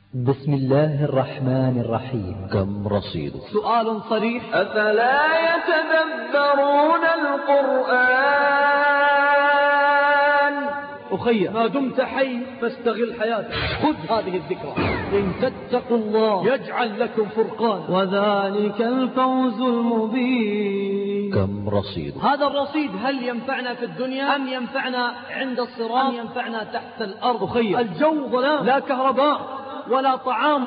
بسم الله الرحمن الرحيم. كم رصيد؟ سؤال صريح. أفلا يتدبرون القرآن؟ أخي، ما دمت حي فاستغل حياتك، خذ هذه الذكرى. إن تتقوا الله يجعل لكم فرقان، وذلك الفوز المبين. كم رصيد؟ هذا الرصيد هل ينفعنا في الدنيا أم ينفعنا عند الصراط أم ينفعنا تحت الأرض؟ أخي، الجو ظلام، لا كهرباء ولا طعام.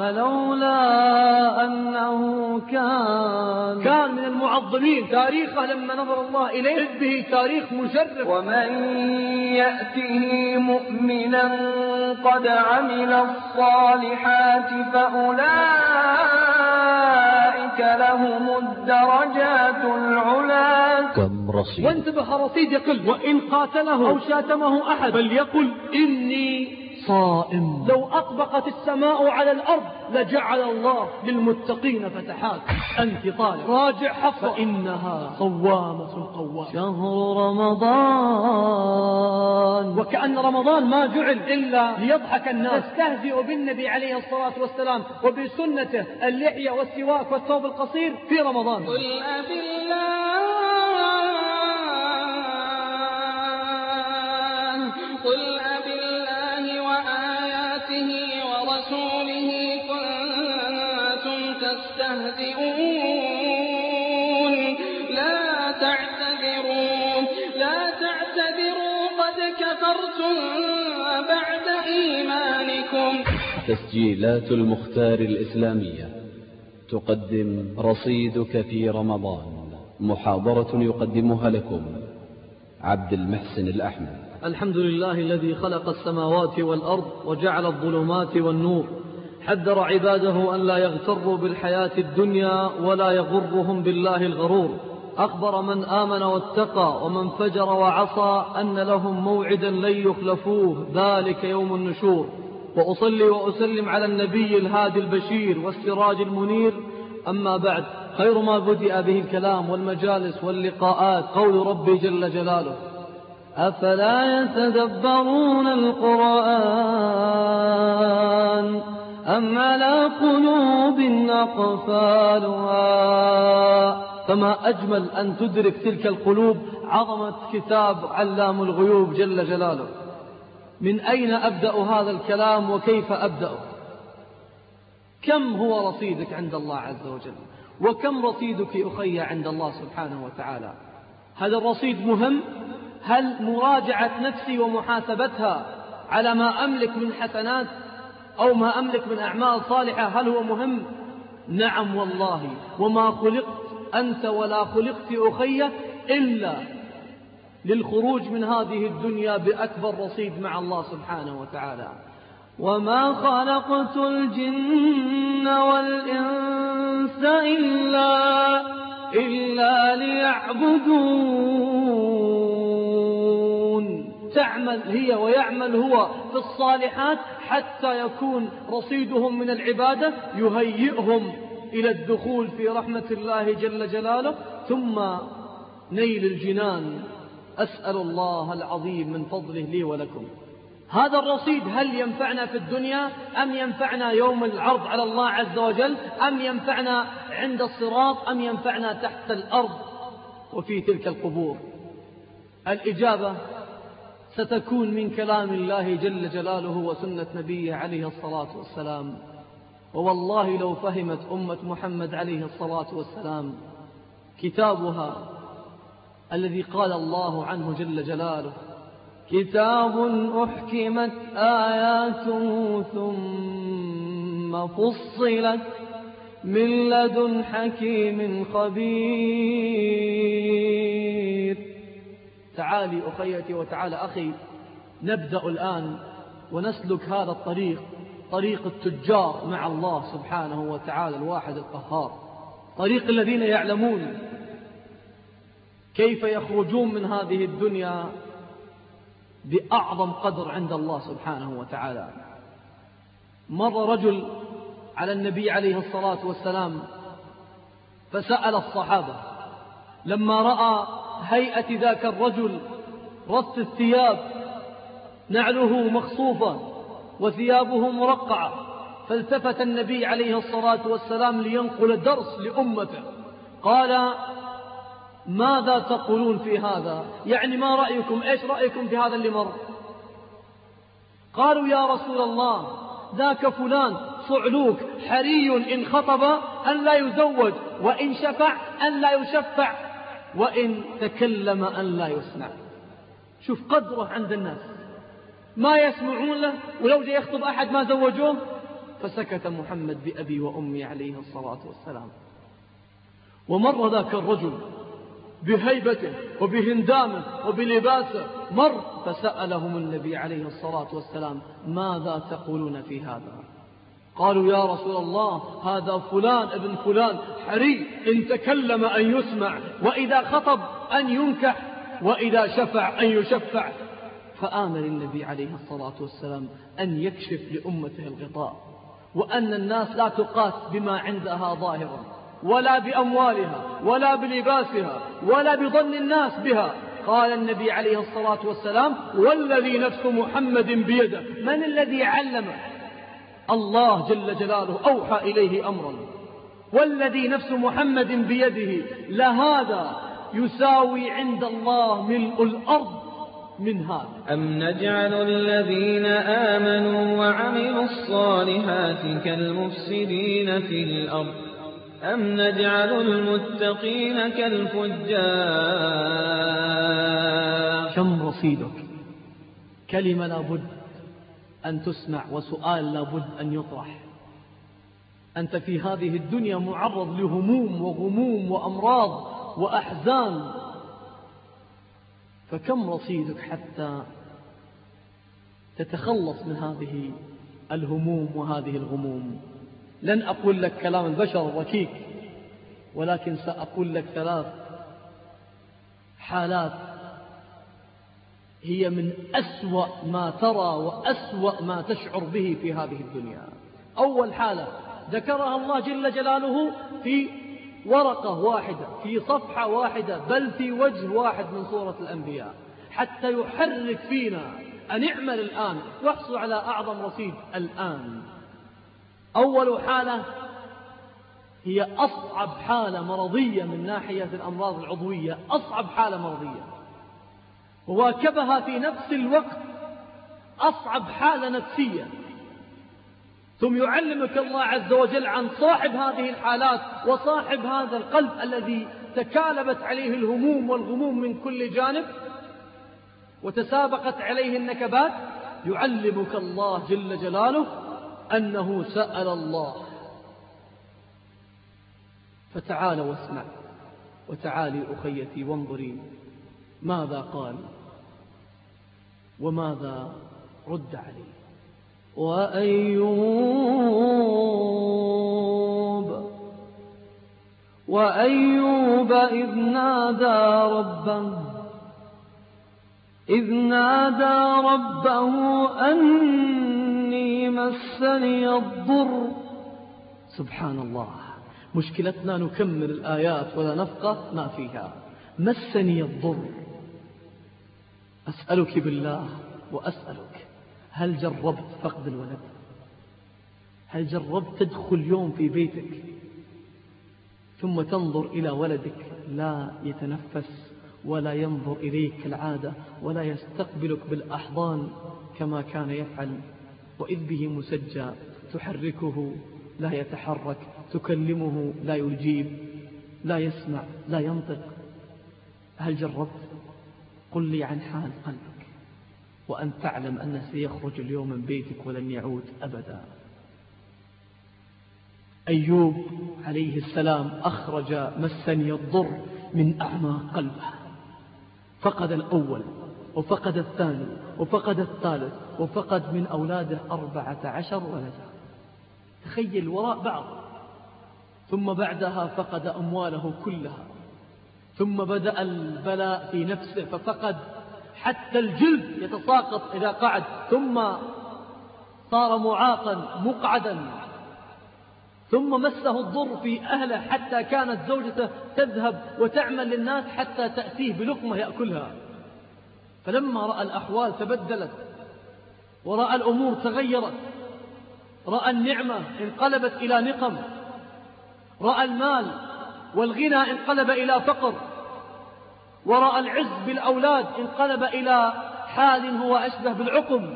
فلولا أنه كان من المعظمين تاريخه لما نظر الله إليه إذ به تاريخ مشرف. ومن يأته مؤمنا قد عمل الصالحات فأولئك لهم الدرجات العلى. كم رصيد؟ وانتبه، رصيد يقل، وإن قاتله أو شاتمه أحد فليقل إني صائم. لو أطبقت السماء على الأرض لجعل الله للمتقين فتحات. أنت طالب، راجع حفظ فإنها صوامة قوامة. شهر رمضان، وكأن رمضان ما جعل إلا ليضحك الناس. تستهزئ بالنبي عليه الصلاة والسلام وبسنته اللحية والسواك والثوب القصير في رمضان. قل أبالله وآياته ورسوله كنتم تستهزئون لا تعتذروا قد كفرتم بعد إيمانكم. تسجيلات المختار الإسلامية تقدم رصيدك في رمضان، محاضرة يقدمها لكم عبد المحسن الأحمد. الحمد لله الذي خلق السماوات والأرض وجعل الظلمات والنور، حذر عباده أن لا يغتروا بالحياة الدنيا ولا يغرهم بالله الغرور. أخبر من آمن واتقى ومن فجر وعصى أن لهم موعدا لن يخلفوه، ذلك يوم النشور. وأصلي وأسلم على النبي الهادي البشير والسراج المنير. أما بعد، خير ما بدأ به الكلام والمجالس واللقاءات قول ربي جل جلاله: أفلا يتدبرون القرآن أم على قلوب أقفالها. فما أجمل أن تدرك تلك القلوب عظمة كتاب علام الغيوب جل جلاله. من أين أبدأ هذا الكلام وكيف أبدأ؟ كم هو رصيدك عند الله عز وجل؟ وكم رصيدك أخي عند الله سبحانه وتعالى؟ هذا الرصيد مهم. هل مراجعة نفسي ومحاسبتها على ما أملك من حسنات أو ما أملك من أعمال صالحة هل هو مهم؟ نعم والله. وما خلقت أنت ولا خلقت أخي إلا للخروج من هذه الدنيا بأكبر رصيد مع الله سبحانه وتعالى. وما خلقت الجن والإنس إلا ليعبدون. تعمل هي ويعمل هو في الصالحات حتى يكون رصيدهم من العبادة يهيئهم إلى الدخول في رحمة الله جل جلاله ثم نيل الجنان. أسأل الله العظيم من فضله لي ولكم. هذا الرصيد هل ينفعنا في الدنيا أم ينفعنا يوم العرض على الله عز وجل أم ينفعنا عند الصراط أم ينفعنا تحت الأرض وفي تلك القبور؟ الإجابة ستكون من كلام الله جل جلاله وسنة نبيه عليه الصلاة والسلام. ووالله لو فهمت أمة محمد عليه الصلاة والسلام كتابها الذي قال الله عنه جل جلاله: كتاب أحكمت آياته ثم فصلت من لدن حكيم خبير. تعالي أخيتي وتعالى أخي، نبدأ الآن ونسلك هذا الطريق، طريق التجار مع الله سبحانه وتعالى الواحد القهار، طريق الذين يعلمون كيف يخرجون من هذه الدنيا بأعظم قدر عند الله سبحانه وتعالى. مر رجل على النبي عليه الصلاة والسلام فسأل الصحابة لما رأى هيئة ذاك الرجل، رص الثياب، نعله مخصوفة وثيابه مرقعة فالتفت النبي عليه الصلاة والسلام لينقل درس لأمته. قال: ماذا تقولون في هذا؟ يعني ما رأيكم؟ إيش رأيكم في هذا اللي مر؟ قالوا: يا رسول الله، ذاك فلان صعلوك حري إن خطب أن لا يزوج، وإن شفع أن لا يشفع، وإن تكلم أن لا يسمع. شوف قدره عند الناس، ما يسمعون له، ولو جاء يخطب أحد ما زوجوه. فسكت محمد بأبي وأمي عليه الصلاة والسلام. ومر ذاك الرجل بهيبته وبهندامه وبلباسه، مر فسألهم النبي عليه الصلاة والسلام: ماذا تقولون في هذا؟ قالوا: يا رسول الله، هذا فلان ابن فلان حري إن تكلم أن يسمع، وإذا خطب أن ينكح، وإذا شفع أن يشفع. فآمر النبي عليه الصلاة والسلام أن يكشف لأمته الغطاء، وأن الناس لا تقاس بما عندها ظاهرا، ولا بأموالها، ولا بلباسها، ولا بظن الناس بها. قال النبي عليه الصلاة والسلام: والذي نفس محمد بيده. من الذي علمه؟ الله جل جلاله أوحى إليه أمرا. والذي نفس محمد بيده لهذا يساوي عند الله ملء الأرض من هذا. أم نجعل الذين آمنوا وعملوا الصالحات كالمفسدين في الأرض أم نجعل المتقين كالفجار. كم رصيدك؟ كلمة لابد أن تسمع، وسؤال لابد أن يطرح. أنت في هذه الدنيا معرض لهموم وغموم وأمراض وأحزان، فكم رصيدك حتى تتخلص من هذه الهموم وهذه الغموم؟ لن أقول لك كلام البشر الركيك، ولكن سأقول لك 3 حالات هي من أسوأ ما ترى وأسوأ ما تشعر به في هذه الدنيا. أول حالة ذكرها الله جل جلاله في ورقة واحدة، في صفحة واحدة، بل في وجه واحد من سورة الأنبياء، حتى يحرك فينا أن نعمل الآن واحصل على أعظم رصيد الآن. أول حالة هي أصعب حالة مرضية من ناحية الأمراض العضوية، أصعب حالة مرضية، وواكبها في نفس الوقت أصعب حالة نفسية. ثم يعلمك الله عز وجل عن صاحب هذه الحالات وصاحب هذا القلب الذي تكالبت عليه الهموم والغموم من كل جانب وتسابقت عليه النكبات. يعلمك الله جل جلاله أنه سأل الله. فتعال واسمع، وتعالي أخيتي وانظري ماذا قال وماذا رد عليه. وأيوب إذ نادى ربه أني مسني الضر. سبحان الله، مشكلتنا نكمل الآيات ولا نفقه ما فيها. مسني الضر. أسألك بالله وأسألك، هل جربت فقد الولد؟ هل جربت تدخل يوم في بيتك ثم تنظر إلى ولدك لا يتنفس ولا ينظر إليك كالعادة ولا يستقبلك بالأحضان كما كان يفعل، وإذ به مسجى، تحركه لا يتحرك، تكلمه لا يجيب، لا يسمع، لا ينطق؟ هل جربت؟ قل لي عن حال قلبك، وأن تعلم أنه سيخرج اليوم من بيتك ولن يعود أبدا. أيوب عليه السلام أخرج مسني الضر من أعماق قلبه، فقد الأول وفقد الثاني وفقد الثالث وفقد من أولاده 14 ولدا، تخيل وراء بعض. ثم بعدها فقد أمواله كلها، ثم بدأ البلاء في نفسه ففقد حتى الجلد يتساقط إذا قعد، ثم صار معاقا مقعدا، ثم مسه الضر في أهله حتى كانت زوجته تذهب وتعمل للناس حتى تأتيه بلقمة يأكلها. فلما رأى الأحوال تبدلت ورأى الأمور تغيرت رأى النعمة انقلبت إلى نقم، رأى المال والغنى انقلب إلى فقر، ورأى العز بالأولاد انقلب إلى حال هو أشبه بالعقم.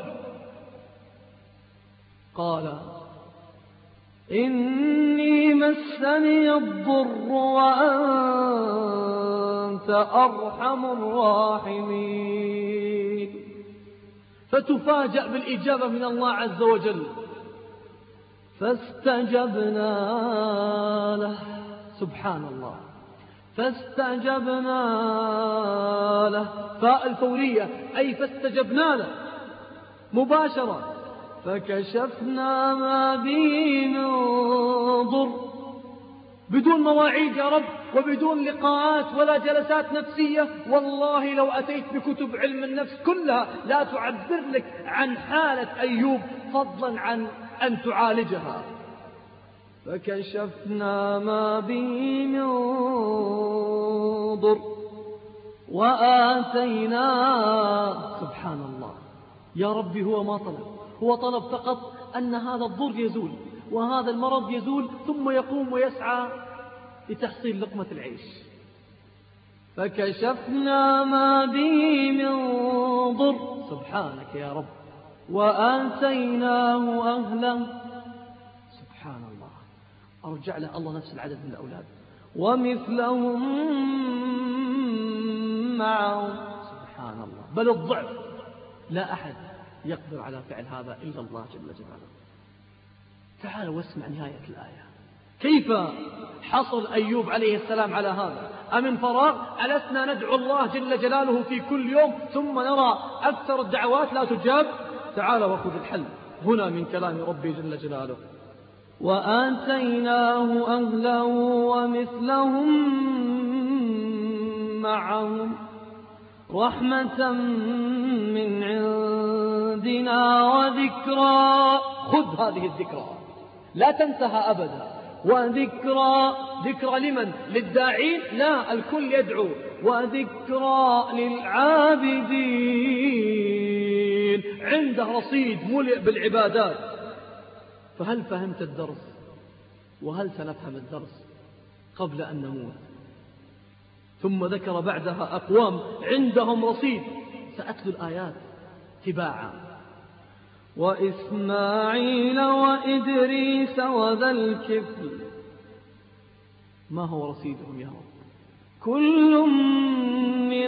قال إني مسني الضر وأنت أرحم الراحمين. فتفاجأ بالإجابة من الله عز وجل، فاستجبنا له. سبحان الله، فاستجبنا له، فاء الفورية أي فاستجبنا له مباشرة. فكشفنا ما به من ضر، بدون مواعيد يا رب، وبدون لقاءات ولا جلسات نفسية. والله لو أتيت بكتب علم النفس كلها لا تعبر لك عن حالة أيوب فضلا عن أن تعالجها. فكشفنا ما به من ضر وآتيناه. سبحان الله يا ربي، هو ما طلب، هو طلب فقط أن هذا الضر يزول وهذا المرض يزول، ثم يقوم ويسعى لتحصيل لقمة العيش. فكشفنا ما به من ضر، سبحانك يا رب، وآتيناه أهله. سبحان الله، أرجع له الله نفس العدد من الأولاد ومثلهم معهم. سبحان الله، بل الضعف، لا أحد يقدر على فعل هذا إلا الله جل جلاله. تعالوا واسمع نهاية الآية، كيف حصل أيوب عليه السلام على هذا؟ أمن فراغ؟ ألسنا ندعو الله جل جلاله في كل يوم ثم نرى أكثر الدعوات لا تجاب؟ تعالوا وخذ الحل هنا من كلام ربي جل جلاله. وآتيناه أهله ومثلهم معهم رحمة من عندنا وذكرى. خذ هذه الذكرى لا تنسها أبدا. وذكرى، ذكرى لمن؟ للداعين؟ لا، الكل يدعو. وذكرى للعابدين، عنده رصيد ملئ بالعبادات. فهل فهمت الدرس؟ وهل سنفهم الدرس قبل أن نموت؟ ثم ذكر بعدها أقوام عندهم رصيد، سأتلو الآيات تباعا. وإسماعيل وإدريس وذا الكفل. ما هو رصيدهم يا رب؟ كل من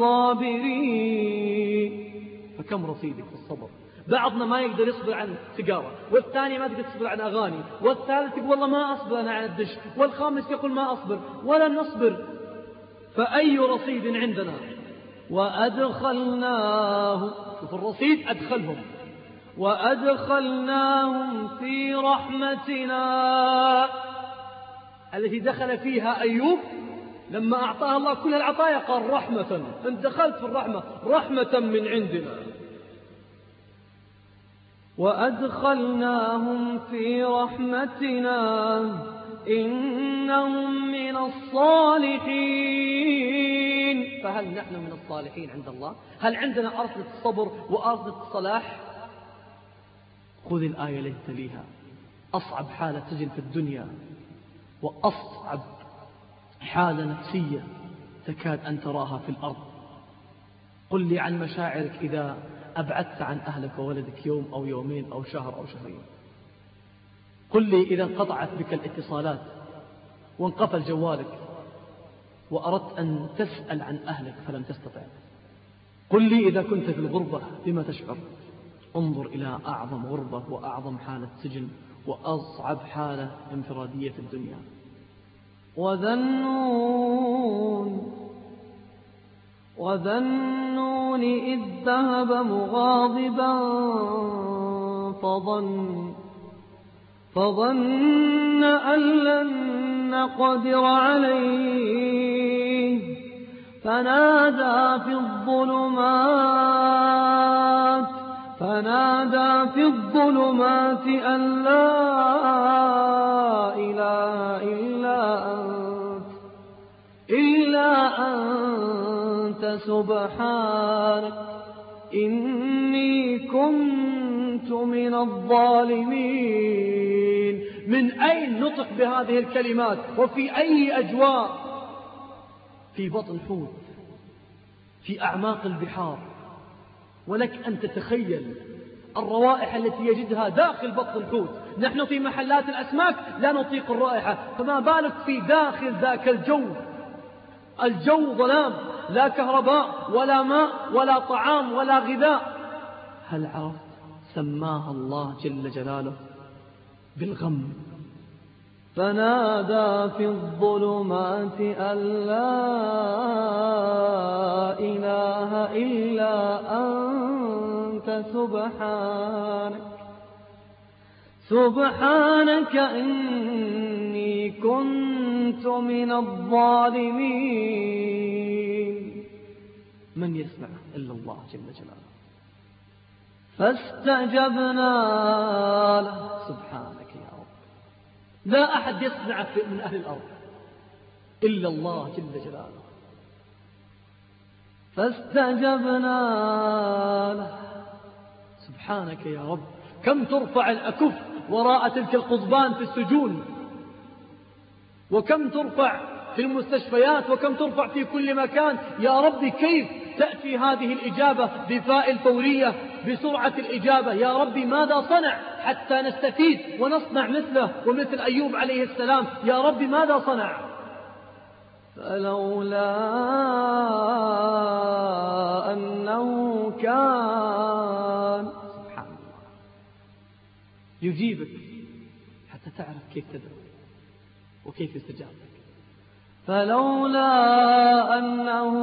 الصابرين. فكم رصيدك في الصبر؟ بعضنا ما يقدر يصبر عن سيجارة، والثاني ما تقدر تصبر عن أغاني، والثالث يقول والله ما أصبر أنا عن الدش، والخامس يقول ما أصبر ولا نصبر. فأي رصيد عندنا؟ وأدخلناه، شوف الرصيد، أدخلهم، وأدخلناهم في رحمتنا التي دخل فيها أيوب لما أعطاه الله كل العطايا. قال رحمة، أنت دخلت في الرحمة، رحمة من عندنا. وأدخلناهم في رحمتنا إنهم من الصالحين. فهل نحن من الصالحين عند الله؟ هل عندنا أرصدة الصبر وأرصدة الصلاح؟ خذ الآية التي تليها. أصعب حالة سجن في الدنيا وأصعب حالة نفسية تكاد أن تراها في الأرض. قل لي عن مشاعرك إذا أبعدت عن أهلك وولدك يوم أو يومين أو شهر أو شهرين. قل لي إذا انقطعت بك الاتصالات وانقفل جوالك وأردت أن تسأل عن أهلك فلم تستطع. قل لي إذا كنت في الغربة بما تشعر. انظر إلى أعظم غربة وأعظم حالة سجن وأصعب حالة انفرادية في الدنيا. وذنون إذ ذهب مغاضبا فظن أن لن نقدر عليه فنادى في الظلمات أن لا إله إلا أنت سبحانك إني كنت من الظالمين. من أين نطق بهذه الكلمات وفي أي أجواء؟ في بطن حوت، في أعماق البحار. ولك أن تتخيل الروائح التي يجدها داخل بطن الحوت. نحن في محلات الأسماك لا نطيق الرائحة، فما بالك في داخل ذاك الجو ظلام، لا كهرباء ولا ماء ولا طعام ولا غذاء. هل عرفت؟ سماها الله جل جلاله بالغم. فنادى في الظلمات أن لا إله إلا أنت سبحانك إني كنت من الظالمين. من يسمع إلا الله جل جلاله. فاستجبنا له. سبحانك يا رب، لا أحد يسمع من أهل الأرض إلا الله جل جلاله. فاستجبنا له. سبحانك يا رب، كم ترفع الأكف وراء تلك القضبان في السجون، وكم ترفع في المستشفيات، وكم ترفع في كل مكان. يا رب كيف تأتي هذه الإجابة بفاء الفورية بسرعة الإجابة؟ يا رب ماذا صنع حتى نستفيد ونصنع مثله ومثل أيوب عليه السلام؟ يا رب ماذا صنع؟ فلولا أنه كان. سبحان الله، يجيبك حتى تعرف كيف تدعو وكيف يستجاب لك. فلولا أنه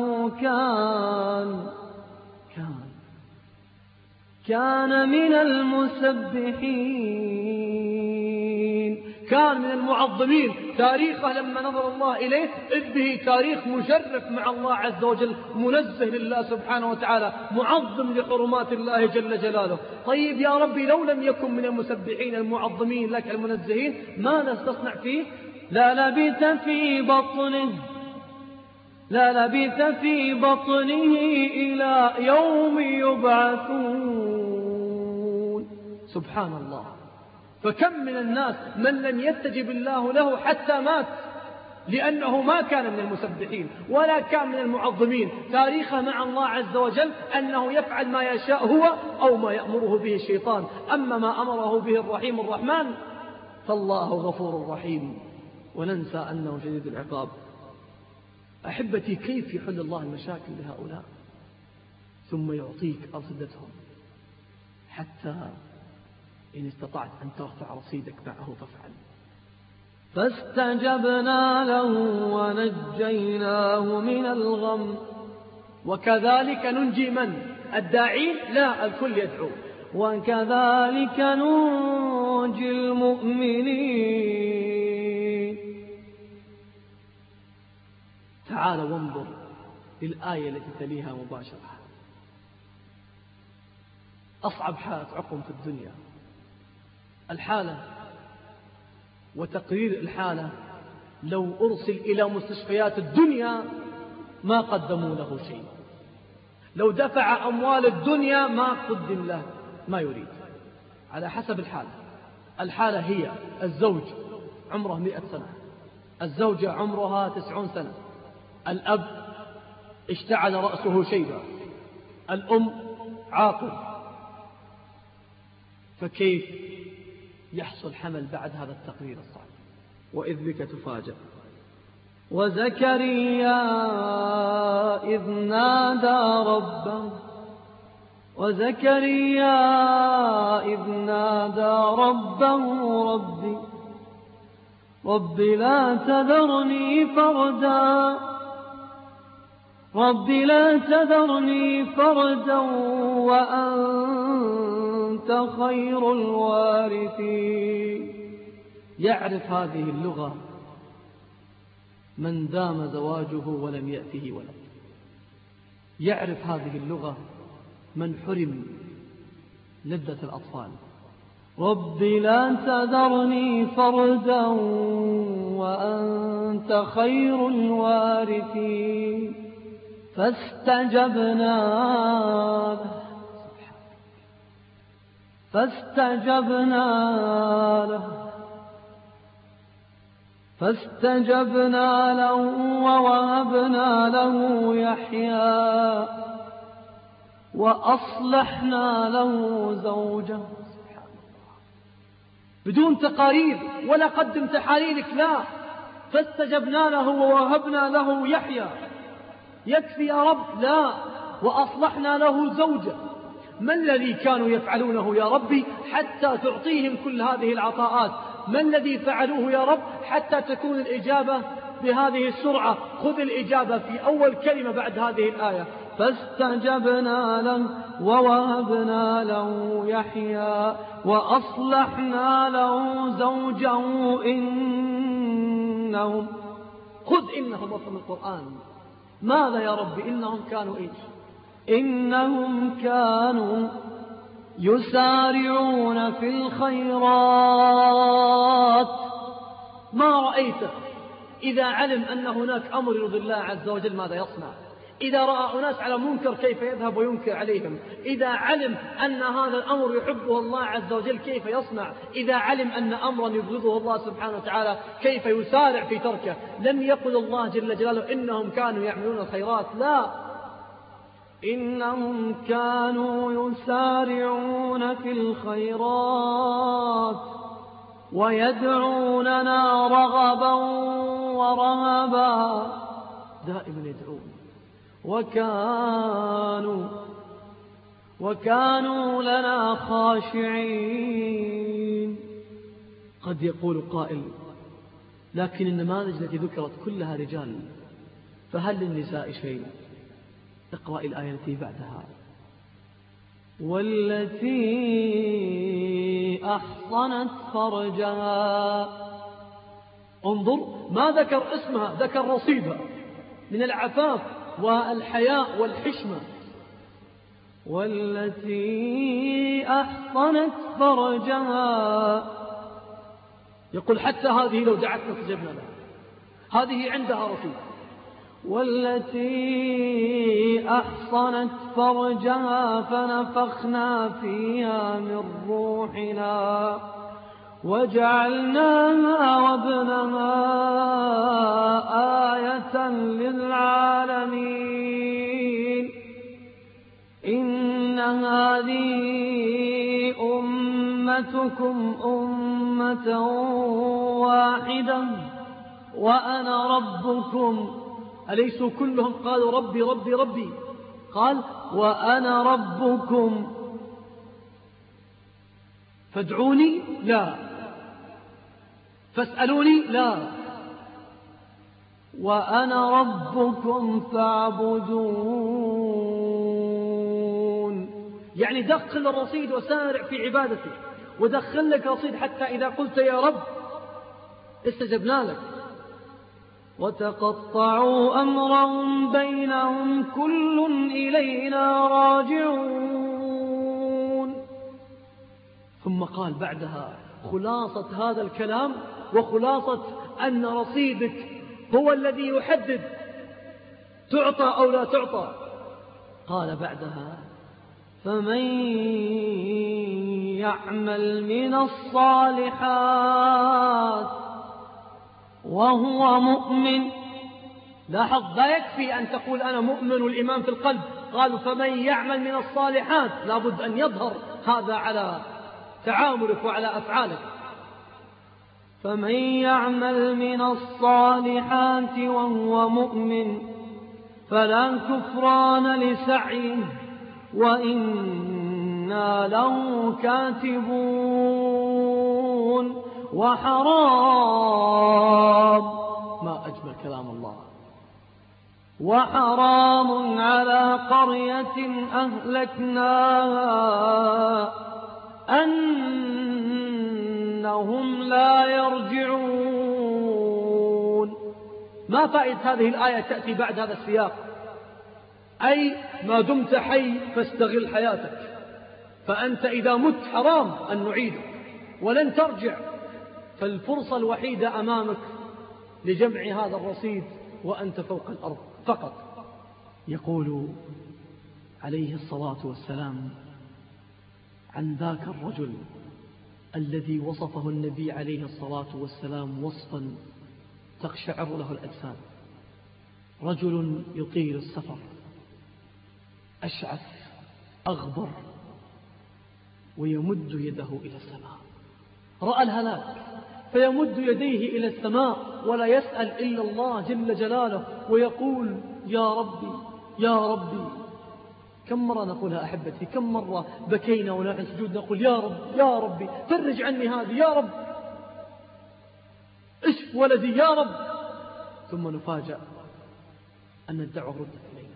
كان من المسبحين، كان من المعظمين. تاريخه لما نظر الله إليه إذ به تاريخ مشرف مع الله عز وجل، منزه لله سبحانه وتعالى، معظم لحرمات الله جل جلاله. طيب يا ربي لو لم يكن من المسبحين المعظمين لك المنزهين، ماذا ستصنع فيه؟ لا لبث في بطنه إلى يوم يبعثون. سبحان الله. فكم من الناس من لم يستجب الله له حتى مات، لأنه ما كان من المسبحين ولا كان من المعظمين. تاريخه مع الله عز وجل أنه يفعل ما يشاء هو أو ما يأمره به الشيطان. أما ما أمره به الرحيم الرحمن فالله غفور رحيم، وننسى أنه شديد العقاب. أحبتي، كيف يحل الله المشاكل لهؤلاء ثم يعطيك أرصدتهم، حتى إن استطعت أن ترفع رصيدك معه فافعل. فاستجبنا له ونجيناه من الغم. وكذلك ننجي من؟ الداعين؟ لا، الكل يدعو. وكذلك ننجي المؤمنين. تعال وانظر للآية التي تليها مباشرة. أصعب حالة عقم في الدنيا الحالة، وتقرير الحالة لو أرسل إلى مستشفيات الدنيا ما قدموا له شيء، لو دفع أموال الدنيا ما قدم له ما يريد، على حسب الحالة. الحالة هي الزوج عمره 100 سنة، الزوجة عمرها 90 سنة، الأب اشتعل رأسه شيبا، الأم عاقل. فكيف يحصل حمل بعد هذا التقرير الصعب؟ وإذ بك تفاجأ. وزكريا إذ نادى ربه رب لا تذرني فردا وأنت خير الوارثين. يعرف هذه اللغة من دام زواجه ولم يأته ولد، يعرف هذه اللغة من حرم لذة الأطفال. رب لا تذرني فردا وأنت خير الوارثين. فاستجبنا له. فاستجبنا له ووهبنا له يحيى وأصلحنا له زوجه. بدون تقارير ولا قدم تحاليلك، لا، فاستجبنا له ووهبنا له يحيى. يكفي يا رب؟ لا، وأصلحنا له زوجه. ما الذي كانوا يفعلونه يا ربي حتى تعطيهم كل هذه العطاءات؟ ما الذي فعلوه يا رب حتى تكون الإجابة بهذه السرعة؟ خذ الإجابة في أول كلمة بعد هذه الآية: فاستجبنا له ووهبنا له يحيى وأصلحنا له زوجه إنهم. خذ إنهم وفهم القرآن. ماذا يا رب؟ إنهم كانوا إيش؟ إنهم كانوا يسارعون في الخيرات. ما رأيته إذا علم أن هناك أمر يرضي الله عز وجل ماذا يصنع؟ إذا رأى أناس على منكر كيف يذهب وينكر عليهم؟ إذا علم أن هذا الأمر يحبه الله عز وجل كيف يصنع؟ إذا علم أن أمرا يبغضه الله سبحانه وتعالى كيف يسارع في تركه؟ لم يقل الله جل جلاله إنهم كانوا يعملون الخيرات، لا، إنهم كانوا يسارعون في الخيرات ويدعوننا رغبا ورهبا. دائما يدعون. وكانوا لنا خاشعين. قد يقول قائل: لكن النماذج التي ذكرت كلها رجال، فهل للنساء شيء؟ اقرأ الآية التي بعدها: والتي أحصنت فرجها. انظر، ما ذكر اسمها، ذكر رصيدها من العفاف والحياء والحشمة. والتي أحصنت فرجها. يقول حتى هذه لو دعتنا استجبنا لها، هذه عندها رصيد. والتي أحصنت فرجها فنفخنا فيها من روحنا وجعلناها وابنها آية للعالمين. إن هذه أمتكم أمة واحدة وأنا ربكم. أليسوا كلهم قالوا ربي ربي ربي؟ قال: وأنا ربكم فادعوني؟ لا. فاسألوني؟ لا. وأنا ربكم فاعبدون. يعني دخل الرصيد وسارع في عبادته، ودخل لك رصيد حتى إذا قلت يا رب استجبنا لك. وتقطعوا أمرهم بينهم كل إلينا راجعون. ثم قال بعدها خلاصة هذا الكلام وخلاصة أن رصيدك هو الذي يحدد تعطى أو لا تعطى. قال بعدها: فمن يعمل من الصالحات وهو مؤمن. لاحظ، لا يكفي أن تقول أنا مؤمن والإيمان في القلب. قالوا فمن يعمل من الصالحات، لابد أن يظهر هذا على تعاملك وعلى أفعالك. فمن يعمل من الصالحات وهو مؤمن فلا كفران لسعيه وإنا له كاتبون. وحرام، ما أجمل كلام الله، وحرام على قرية أهلكناها أنهم لا يرجعون. ما فائدة هذه الآية تأتي بعد هذا السياق؟ أي ما دمت حي فاستغل حياتك، فأنت إذا مت حرام أن نعيدك ولن ترجع، فالفرصة الوحيدة أمامك لجمع هذا الرصيد وأنت فوق الأرض فقط. يقول عليه الصلاة والسلام: عن ذاك الرجل الذي وصفه النبي عليه الصلاة والسلام وصفا تقشعر له الأجساد. رجل يطيل السفر، أشعث أغبر، ويمد يده إلى السماء. رأى الهلاك فيمد يديه إلى السماء ولا يسأل إلا الله جل جلاله ويقول يا ربي يا ربي. كم مرة نقولها أحبتي؟ كم مرة بكينا ونحن سجود نقول يا رب يا ربي فرج عني هذه، يا رب اشف ولدي يا رب، ثم نفاجأ أن الدعوة ردت إلينا.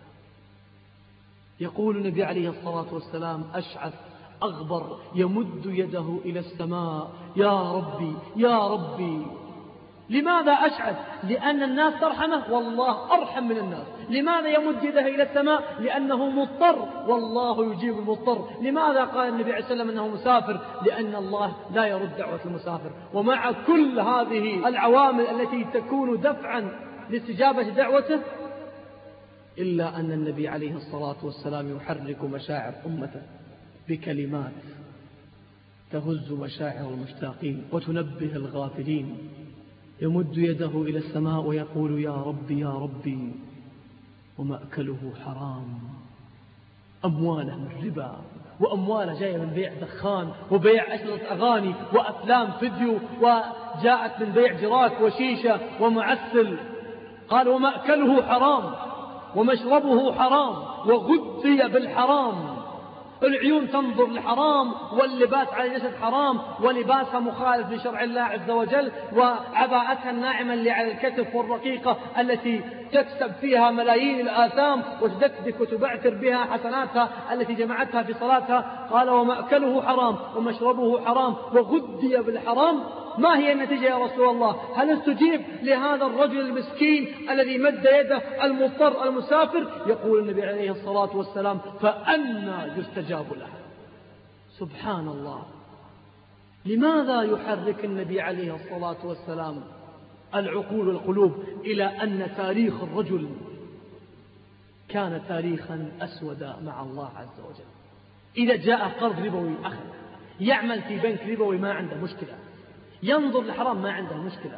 يقول النبي عليه الصلاة والسلام أشعث أغبر يمد يده إلى السماء يا ربي يا ربي. لماذا أشعث؟ لأن الناس ترحمه والله أرحم من الناس. لماذا يمد يده إلى السماء؟ لأنه مضطر والله يجيب المضطر. لماذا قال النبي عليه الصلاة والسلام أنه مسافر؟ لأن الله لا يرد دعوة المسافر. ومع كل هذه العوامل التي تكون دفعا لاستجابة دعوته، إلا أن النبي عليه الصلاة والسلام يحرك مشاعر أمته بكلمات تهز مشاعر المشتاقين وتنبه الغافلين. يمد يده إلى السماء ويقول يا ربي يا ربي، ومأكله حرام، أمواله من ربا، وأمواله جاية من بيع دخان وبيع أشرطة أغاني وأفلام فيديو، وجاءت من بيع جراك وشيشة ومعسل. قال ومأكله حرام ومشربه حرام وغذي بالحرام. العيون تنظر لحرام، واللباس على الجسد حرام، ولباسها مخالف لشرع الله عز وجل، وعباءتها الناعمة اللي على الكتف والرقيقة التي تكسب فيها ملايين الآثام وتدكدك وتبعثر بها حسناتها التي جمعتها في صلاتها. قال ومأكله حرام ومشربه حرام وغذي بالحرام. ما هي النتيجة يا رسول الله؟ هل استجيب لهذا الرجل المسكين الذي مد يده المضطر المسافر؟ يقول النبي عليه الصلاة والسلام فأنى يستجاب له. سبحان الله. لماذا يحرك النبي عليه الصلاة والسلام العقول والقلوب إلى أن تاريخ الرجل كان تاريخا أسودا مع الله عز وجل؟ إذا جاء قرض ربوي أخذ، يعمل في بنك ربوي ما عنده مشكلة، ينظر لحرام ما عنده مشكلة،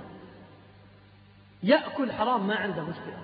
يأكل حرام ما عنده مشكلة.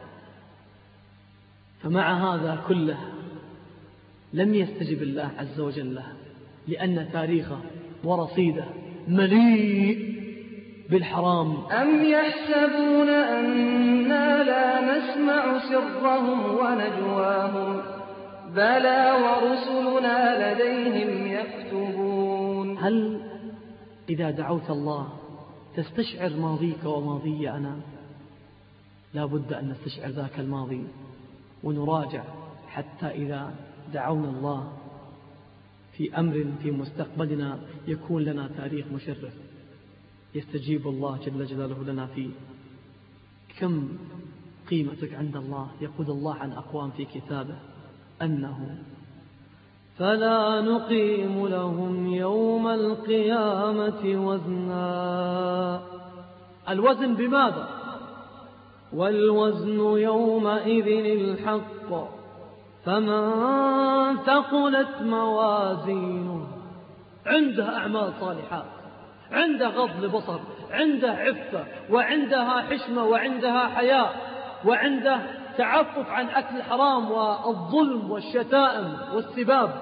فمع هذا كله لم يستجب الله عز وجل له، لأن تاريخه ورصيده مليء بالحرام. أم يحسبون أننا لا نسمع سرهم ونجواهم بلى ورسلنا لديهم يكتبون. هل إذا دعوت الله تستشعر ماضيك وماضي أنا؟ لا بد أن نستشعر ذاك الماضي ونراجع، حتى إذا دعونا الله في أمر في مستقبلنا يكون لنا تاريخ مشرف يستجيب الله جل جلاله لنا فيه. كم قيمتك عند الله؟ يقول الله عن أقوام في كتابه أنه فلا نقيم لهم يوم القيامة وزنا. الوزن بماذا؟ والوزن يومئذ الحق فمن ثقلت موازينه عنده أعمال صالحات، عنده غض بصر، عنده عفة، وعندها حشمة، وعندها حياء، وعنده تعفف عن أكل الحرام والظلم والشتائم والسباب.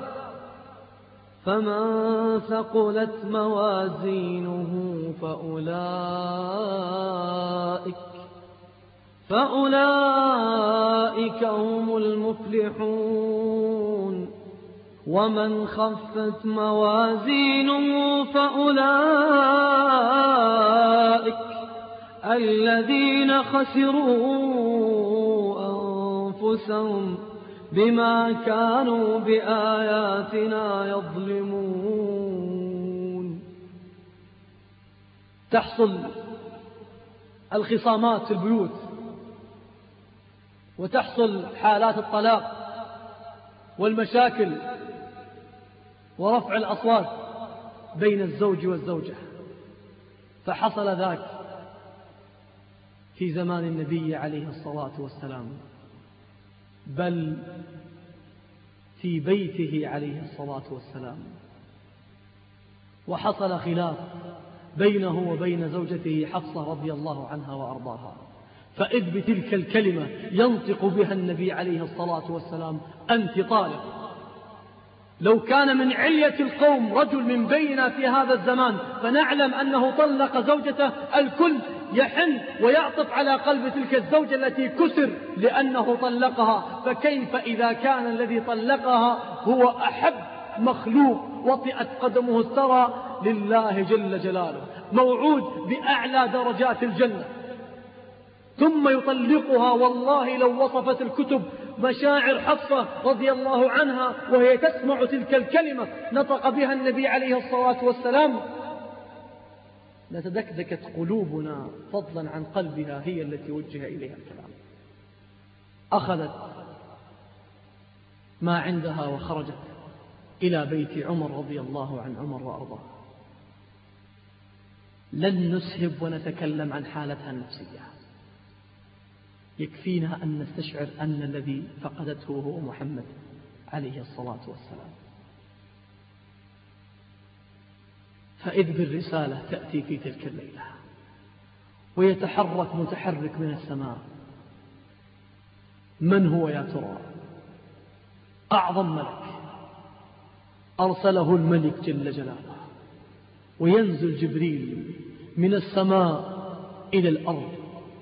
فمن ثقلت موازينه فأولئك هم المفلحون. ومن خفت موازينه فأولئك الذين خسروا أنفسهم بما كانوا بآياتنا يظلمون. تحصل الخصامات في البيوت، وتحصل حالات الطلاق والمشاكل ورفع الأصوات بين الزوج والزوجة. فحصل ذاك في زمان النبي عليه الصلاة والسلام، بل في بيته عليه الصلاة والسلام. وحصل خلاف بينه وبين زوجته حفصة رضي الله عنها وأرضاها، فإذ بتلك الكلمة ينطق بها النبي عليه الصلاة والسلام: أنت طالق. لو كان من علية القوم رجل من بيننا في هذا الزمان فنعلم أنه طلق زوجته، الكل يحن ويعطف على قلب تلك الزوجة التي كسر لأنه طلقها، فكيف إذا كان الذي طلقها هو أحب مخلوق وطئت قدمه الثرى لله جل جلاله، موعود بأعلى درجات الجنة، ثم يطلقها. والله لو وصفت الكتب مشاعر حفصة رضي الله عنها وهي تسمع تلك الكلمة نطق بها النبي عليه الصلاة والسلام لتدكدكت قلوبنا، فضلا عن قلبها هي التي وجه إليها الكلام. أخذت ما عندها وخرجت إلى بيت عمر رضي الله عن عمر وأرضاه. لن نسهب ونتكلم عن حالتها النفسية، يكفينا أن نستشعر أن الذي فقدته هو محمد عليه الصلاة والسلام. فإذ بالرسالة تأتي في تلك الليلة ويتحرك متحرك من السماء. من هو يا ترى؟ أعظم ملك أرسله الملك جل جلاله، وينزل جبريل من السماء إلى الأرض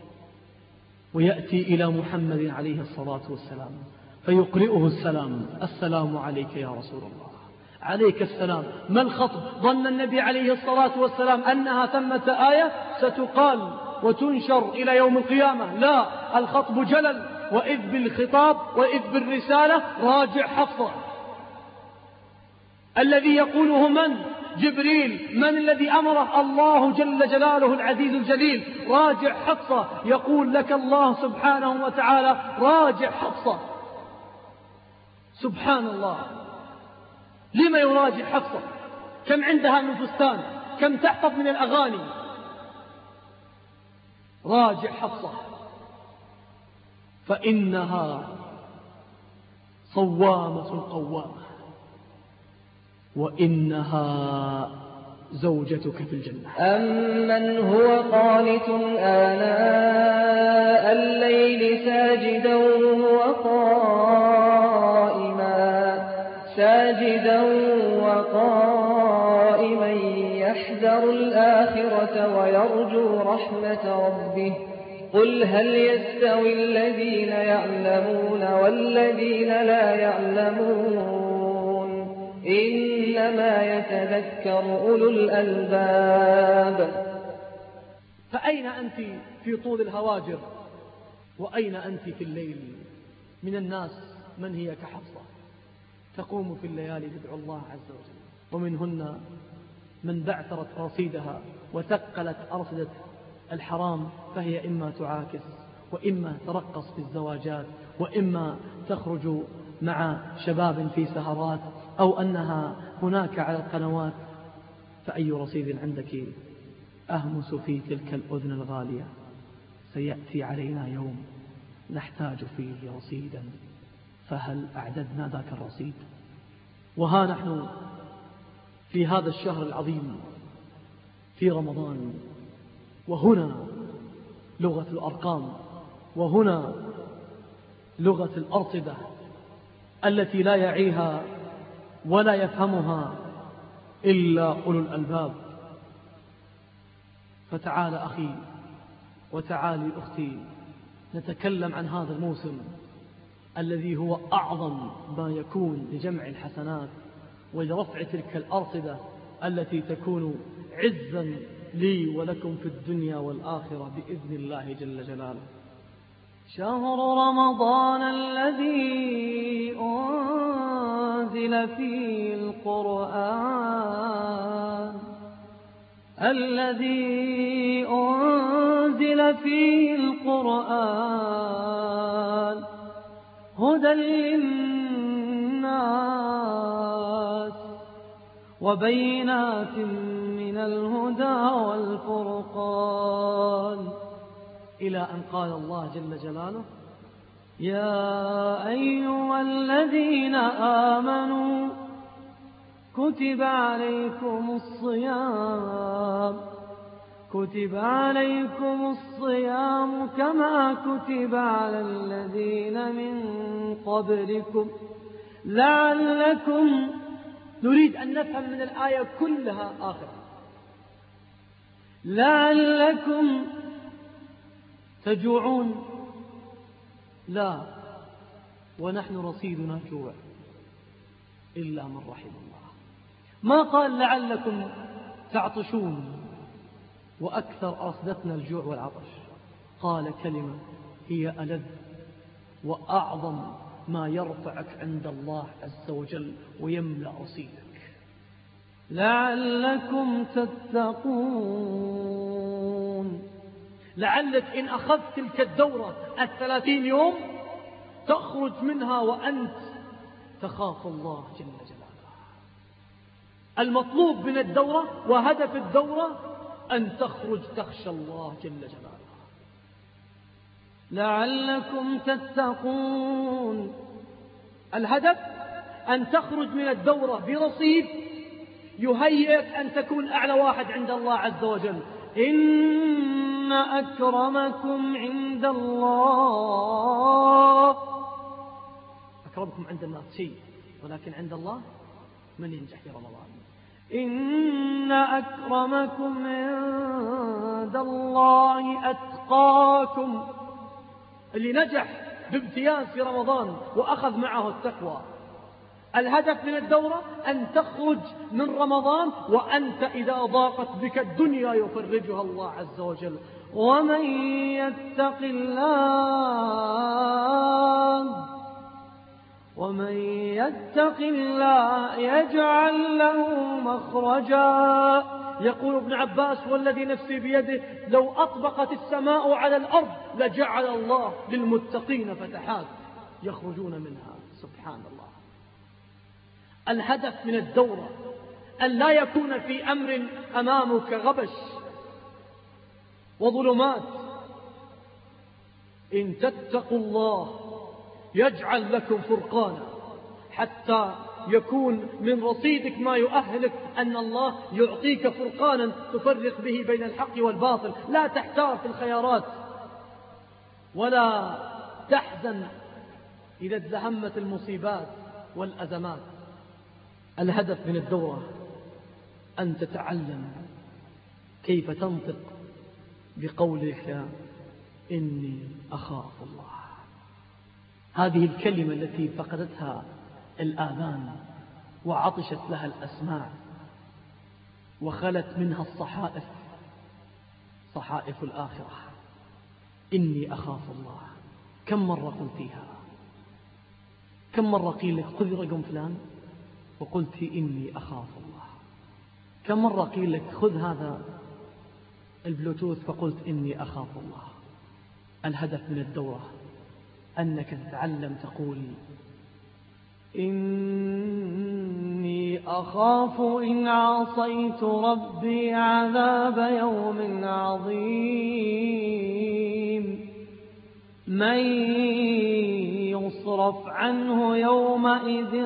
ويأتي إلى محمد عليه الصلاة والسلام فيقرئه السلام: السلام عليك يا رسول الله. عليك السلام. ما الخطب؟ ظن النبي عليه الصلاة والسلام أنها ثمة آية ستقال وتنشر إلى يوم القيامة. لا، الخطب جلل. وإذ بالخطاب وإذ بالرسالة راجع حفصة. الذي يقوله من؟ جبريل. من الذي أمره؟ الله جل جلاله العزيز الجليل. راجع حفصة. يقول لك الله سبحانه وتعالى: راجع حفصة. سبحان الله. لما يراجع حفصة؟ كم عندها من فستان؟ كم تحفظ من الأغاني؟ راجع حفصة، فإنها صوامة قوامة، وإنها زوجتك في الجنة. أمن هو قانت آناء الليل ساجدا وقائما يحذر الآخرة ويرجو رحمة ربه. قل هل يستوي الذين يعلمون والذين لا يعلمون؟ إنما يتذكر أولو الألباب. فأين أنت في طول الهواجر؟ وأين أنت في الليل؟ من الناس من هي كحفصة تقوم في الليالي تدعو الله عز وجل، ومنهن من بعثرت رصيدها وثقلت أرصدة الحرام، فهي إما تعاكس وإما ترقص في الزواجات وإما تخرج مع شباب في سهرات أو أنها هناك على القنوات. فأي رصيد عندك أهمس في تلك الأذن الغالية؟ سيأتي علينا يوم نحتاج فيه رصيدا، فهل أعددنا ذاك الرصيد؟ وها نحن في هذا الشهر العظيم في رمضان، وهنا لغة الأرقام، وهنا لغة الأرصدة التي لا يعيها ولا يفهمها إلا أولو الألباب. فتعال أخي وتعالي أختي، نتكلم عن هذا الموسم الذي هو أعظم ما يكون لجمع الحسنات ولرفع تلك الأرصدة التي تكون عزا لي ولكم في الدنيا والآخرة بإذن الله جل جلاله. شهر رمضان الذي أنزل فيه القرآن هدى للناس وبينات من الهدى والفرقان، إلى أن قال الله جل جلاله: يا أيها الذين آمنوا كتب عليكم الصيام كما كتب على الذين من قبلكم لعلكم. نريد أن نفهم من الآية كلها آخر لعلكم تجوعون. لا، ونحن رصيدنا جوع إلا من رحم الله. ما قال لعلكم تعطشون وأكثر أصدتنا الجوع والعطش، قال كلمة هي ألذ وأعظم ما يرفعك عند الله عز وجل ويملأ رصيدك. لعلكم تتقون. لعلك إن أخذت تلك الدورة 30 يوم تخرج منها وأنت تخاف الله جل جلاله. المطلوب من الدورة وهدف الدورة أن تخرج تخشى الله جل جلاله. لعلكم تتقون. الهدف أن تخرج من الدورة برصيد يهيئك أن تكون أعلى واحد عند الله عز وجل. إن أكرمكم عند الله. أكرمكم عند الناس شيء، ولكن عند الله من ينجح في رمضان. إن أكرمكم عند الله أتقاكم. اللي نجح بامتياز في رمضان وأخذ معه التقوى. الهدف من الدورة أن تخرج من رمضان وأنت إذا ضاقت بك الدنيا يفرجها الله عز وجل. ومن يتق الله يجعل له مخرجا. يقول ابن عباس والذي نفسي بيده لو أطبقت السماء على الأرض لجعل الله للمتقين فتحات يخرجون منها. سبحان الله. الهدف من الدورة أن لا يكون في أمر أمامك غبش وظلمات. إن تتقوا الله يجعل لكم فرقانا، حتى يكون من رصيدك ما يؤهلك أن الله يعطيك فرقانا تفرق به بين الحق والباطل. لا تحتار في الخيارات ولا تحزن إذا ازدحمت المصيبات والأزمات. الهدف من الدورة أن تتعلم كيف تنطق بقولك إني أخاف الله. هذه الكلمة التي فقدتها الآذان وعطشت لها الأسماع وخلت منها الصحائف، صحائف الآخرة. إني أخاف الله. كم مرة قلتيها؟ كم مرة قيل لك خذ رقم فلان وقلت إني أخاف الله؟ كم مرة قيل لك خذ هذا البلوتوث فقلت إني أخاف الله؟ الهدف من الدورة أنك تتعلم تقول إني أخاف إن عصيت ربي عذاب يوم عظيم من يصرف عنه يومئذ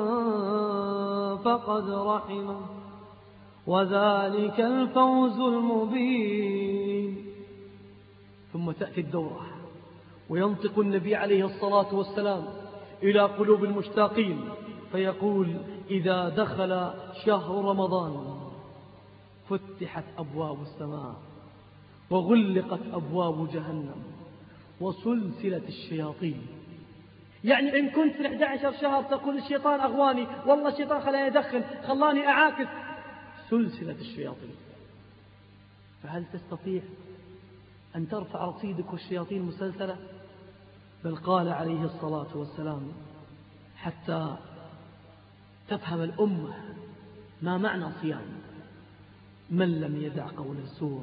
فقد رحمه وذلك الفوز المبين. ثم تأتي الدورة وينطق النبي عليه الصلاة والسلام إلى قلوب المشتاقين فيقول إذا دخل شهر رمضان فتحت أبواب السماء وغلقت أبواب جهنم وسلسلة الشياطين. يعني إن كنت في 11 شهر تقول الشيطان أغواني، والله الشيطان خلاني أدخن، خلاني أعاكس، سلسلة الشياطين. فهل تستطيع أن ترفع رصيدك والشياطين مسلسلة؟ بل قال عليه الصلاة والسلام حتى تفهم الأمة ما معنى صيام: من لم يدع قول الزور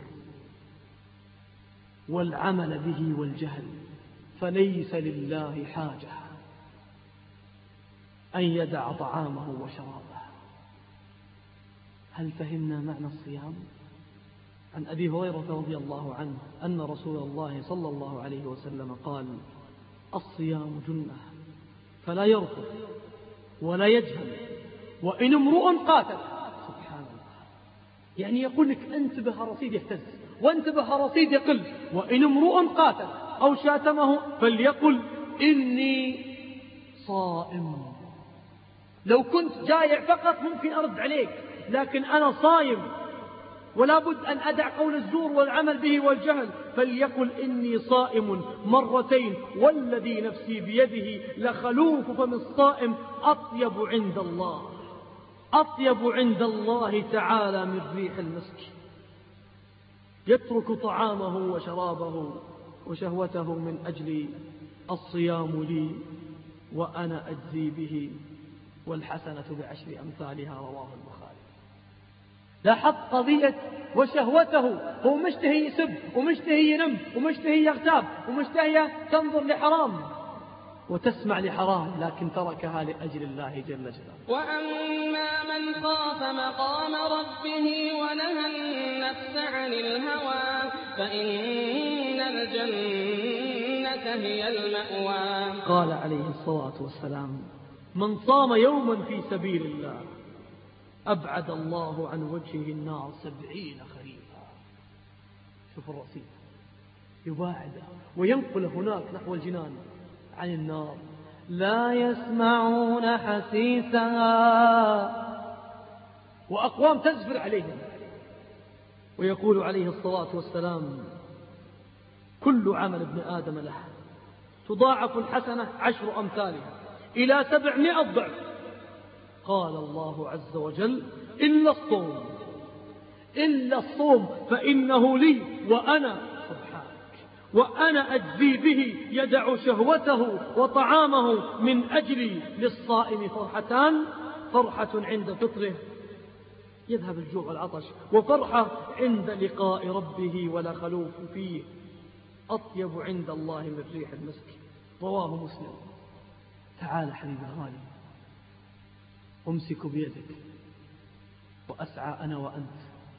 والعمل به والجهل فليس لله حاجة أن يدع طعامه وشرابه. هل فهمنا معنى الصيام؟ عن أبي هريرة رضي الله عنه أن رسول الله صلى الله عليه وسلم قال: الصيام جنة، فلا يرفض ولا يجهل وإن امرؤ قاتل. سبحان الله. يعني يقول لك انتبه الرصيد يهتز، وانتبه الرصيد يقل. وإن امرؤ قاتل أو شاتمه فليقل إني صائم. لو كنت جائع فقط ممكن أرد عليك، لكن أنا صايم ولا بد أن أدع قول الزور والعمل به والجهل. فليقل إني صائم مرتين، والذي نفسي بيده لخلوف فم الصائم أطيب عند الله، أطيب عند الله تعالى من ريح المسك. يترك طعامه وشرابه وشهوته من أجل الصيام لي وأنا أجزي به، والحسنة بعشر أمثالها. رواه البخاري. لاحظ قضية وشهوته، هو مشتهي يسب ومشتهي ينم ومشتهي يغتاب ومشتهي تنظر لحرام وتسمع لحرام، لكن تركها لأجل الله جل جلاله. وأما من خاف مقام ربه ونهى النفس عن الهوى فإن الجنة هي المأوى. قال عليه الصلاة والسلام: من صام يوما في سبيل الله أبعد الله عن وجهه النار 70 خريفا. شوف الرصيد، يباعد وينقل هناك نحو الجنان عن النار. لا يسمعون حسيسها، وأقوام تزفر عليهم. ويقول عليه الصلاة والسلام: كل عمل ابن آدم له، تضاعف الحسنة 10 أمثالها إلى 700 ضعف. قال الله عز وجل: إلا الصوم، إلا الصوم فإنه لي وأنا وأنا أجزي به. يدع شهوته وطعامه من أجلي. للصائم فرحتان: فرحة عند فطره يذهب الجوع والعطش، وفرحة عند لقاء ربه ولا خلوف فيه، أطيب عند الله من ريح المسك. رواه مسلم. تعال حبيبي الغالي، أمسك بيدك وأسعى أنا وأنت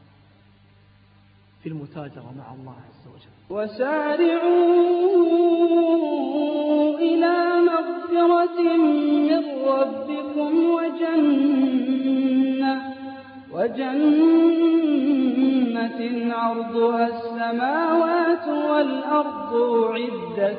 في المتاجرة مع الله عز وجل. وسارعوا إلى مغفرة من ربكم وجنة عرضها السماوات والأرض أعدت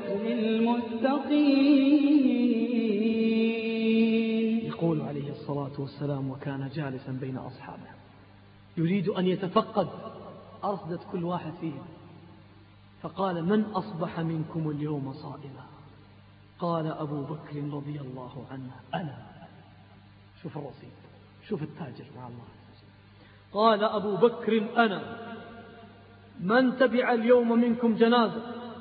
للمتقين. يقول عليه الصلاة والسلام: وكان جالسا بين أصحابه يريد أن يتفقد أرصدة كل واحد فيهم، فقال: من أصبح منكم اليوم صائما؟ قال أبو بكر رضي الله عنه: أنا. شوف الرصيد، شوف التاجر مع الله. قال أبو بكر: أنا. من تبع اليوم منكم جنازة؟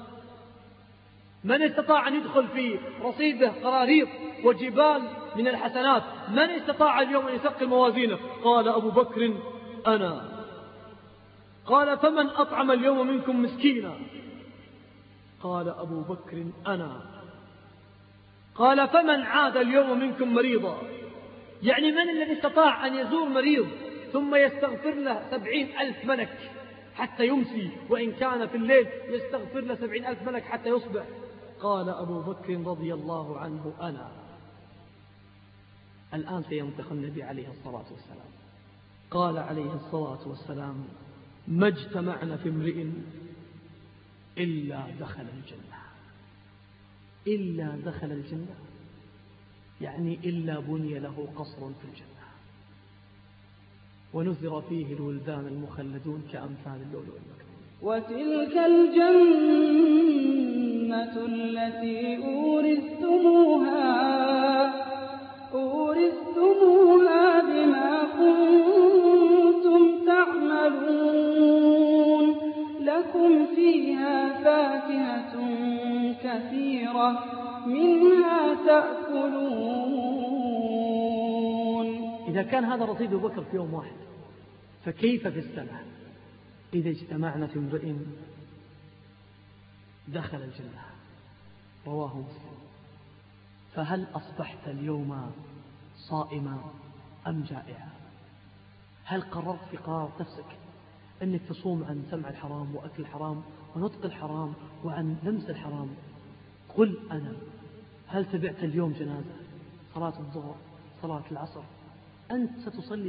من استطاع أن يدخل في رصيده قراريط وجبال من الحسنات؟ من استطاع اليوم أن يثقل موازينه؟ قال أبو بكر: أنا. قال: فمن أطعم اليوم منكم مسكينا؟ قال أبو بكر: أنا. قال: فمن عاد اليوم منكم مريضا؟ يعني من الذي استطاع أن يزور مريض ثم يستغفر له 70,000 ملك حتى يمسي، وإن كان في الليل يستغفر له 70,000 ملك حتى يصبح؟ قال أبو بكر رضي الله عنه: أنا. الآن سينطق النبي عليه الصلاة والسلام. قال عليه الصلاة والسلام: ما اجتمعنا في امرئ إلا دخل الجنة. إلا دخل الجنة يعني إلا بني له قصر في الجنة ونذر فيه الولدان المخلدون كأمثال اللؤلؤ المكنون. وتلك الجنة التي أورثتموها بما كنتم تعملون. لكم فيها فاكهة كثيرة منها تأكلون. إذا كان هذا رصيد أبو بكر في يوم واحد، فكيف في السنة إذا اجتمعنا في امرئ دخل الجنة؟ رواه مسلم. فهل أصبحت اليوم صائما أم جائعا؟ هل قررت في قرار نفسك أنك تصوم عن سمع الحرام وأكل الحرام ونطق الحرام وعن لمس الحرام؟ قل أنا. هل تبعت اليوم جنازة، صلاة الظهر، صلاة العصر، أنت ستصلي،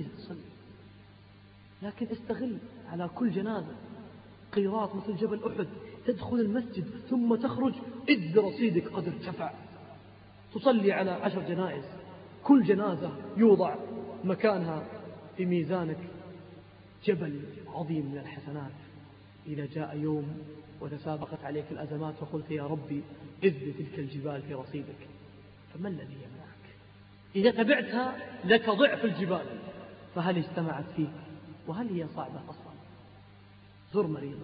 لكن استغل على كل جنازة قيراط مثل جبل أحد، تدخل المسجد ثم تخرج، إذ رصيدك قد ارتفع. تصلي على 10 جنائز، كل جنازة يوضع مكانها في ميزانك جبل عظيم من الحسنات. إذا جاء يوم وتسابقت عليك الأزمات وقلت يا ربي إذ تلك الجبال في رصيدك، فما الذي يمنعك؟ إذا تبعتها لك ضعف الجبال، فهل اجتمعت فيك؟ وهل هي صعبة أصلا؟ زر مريضا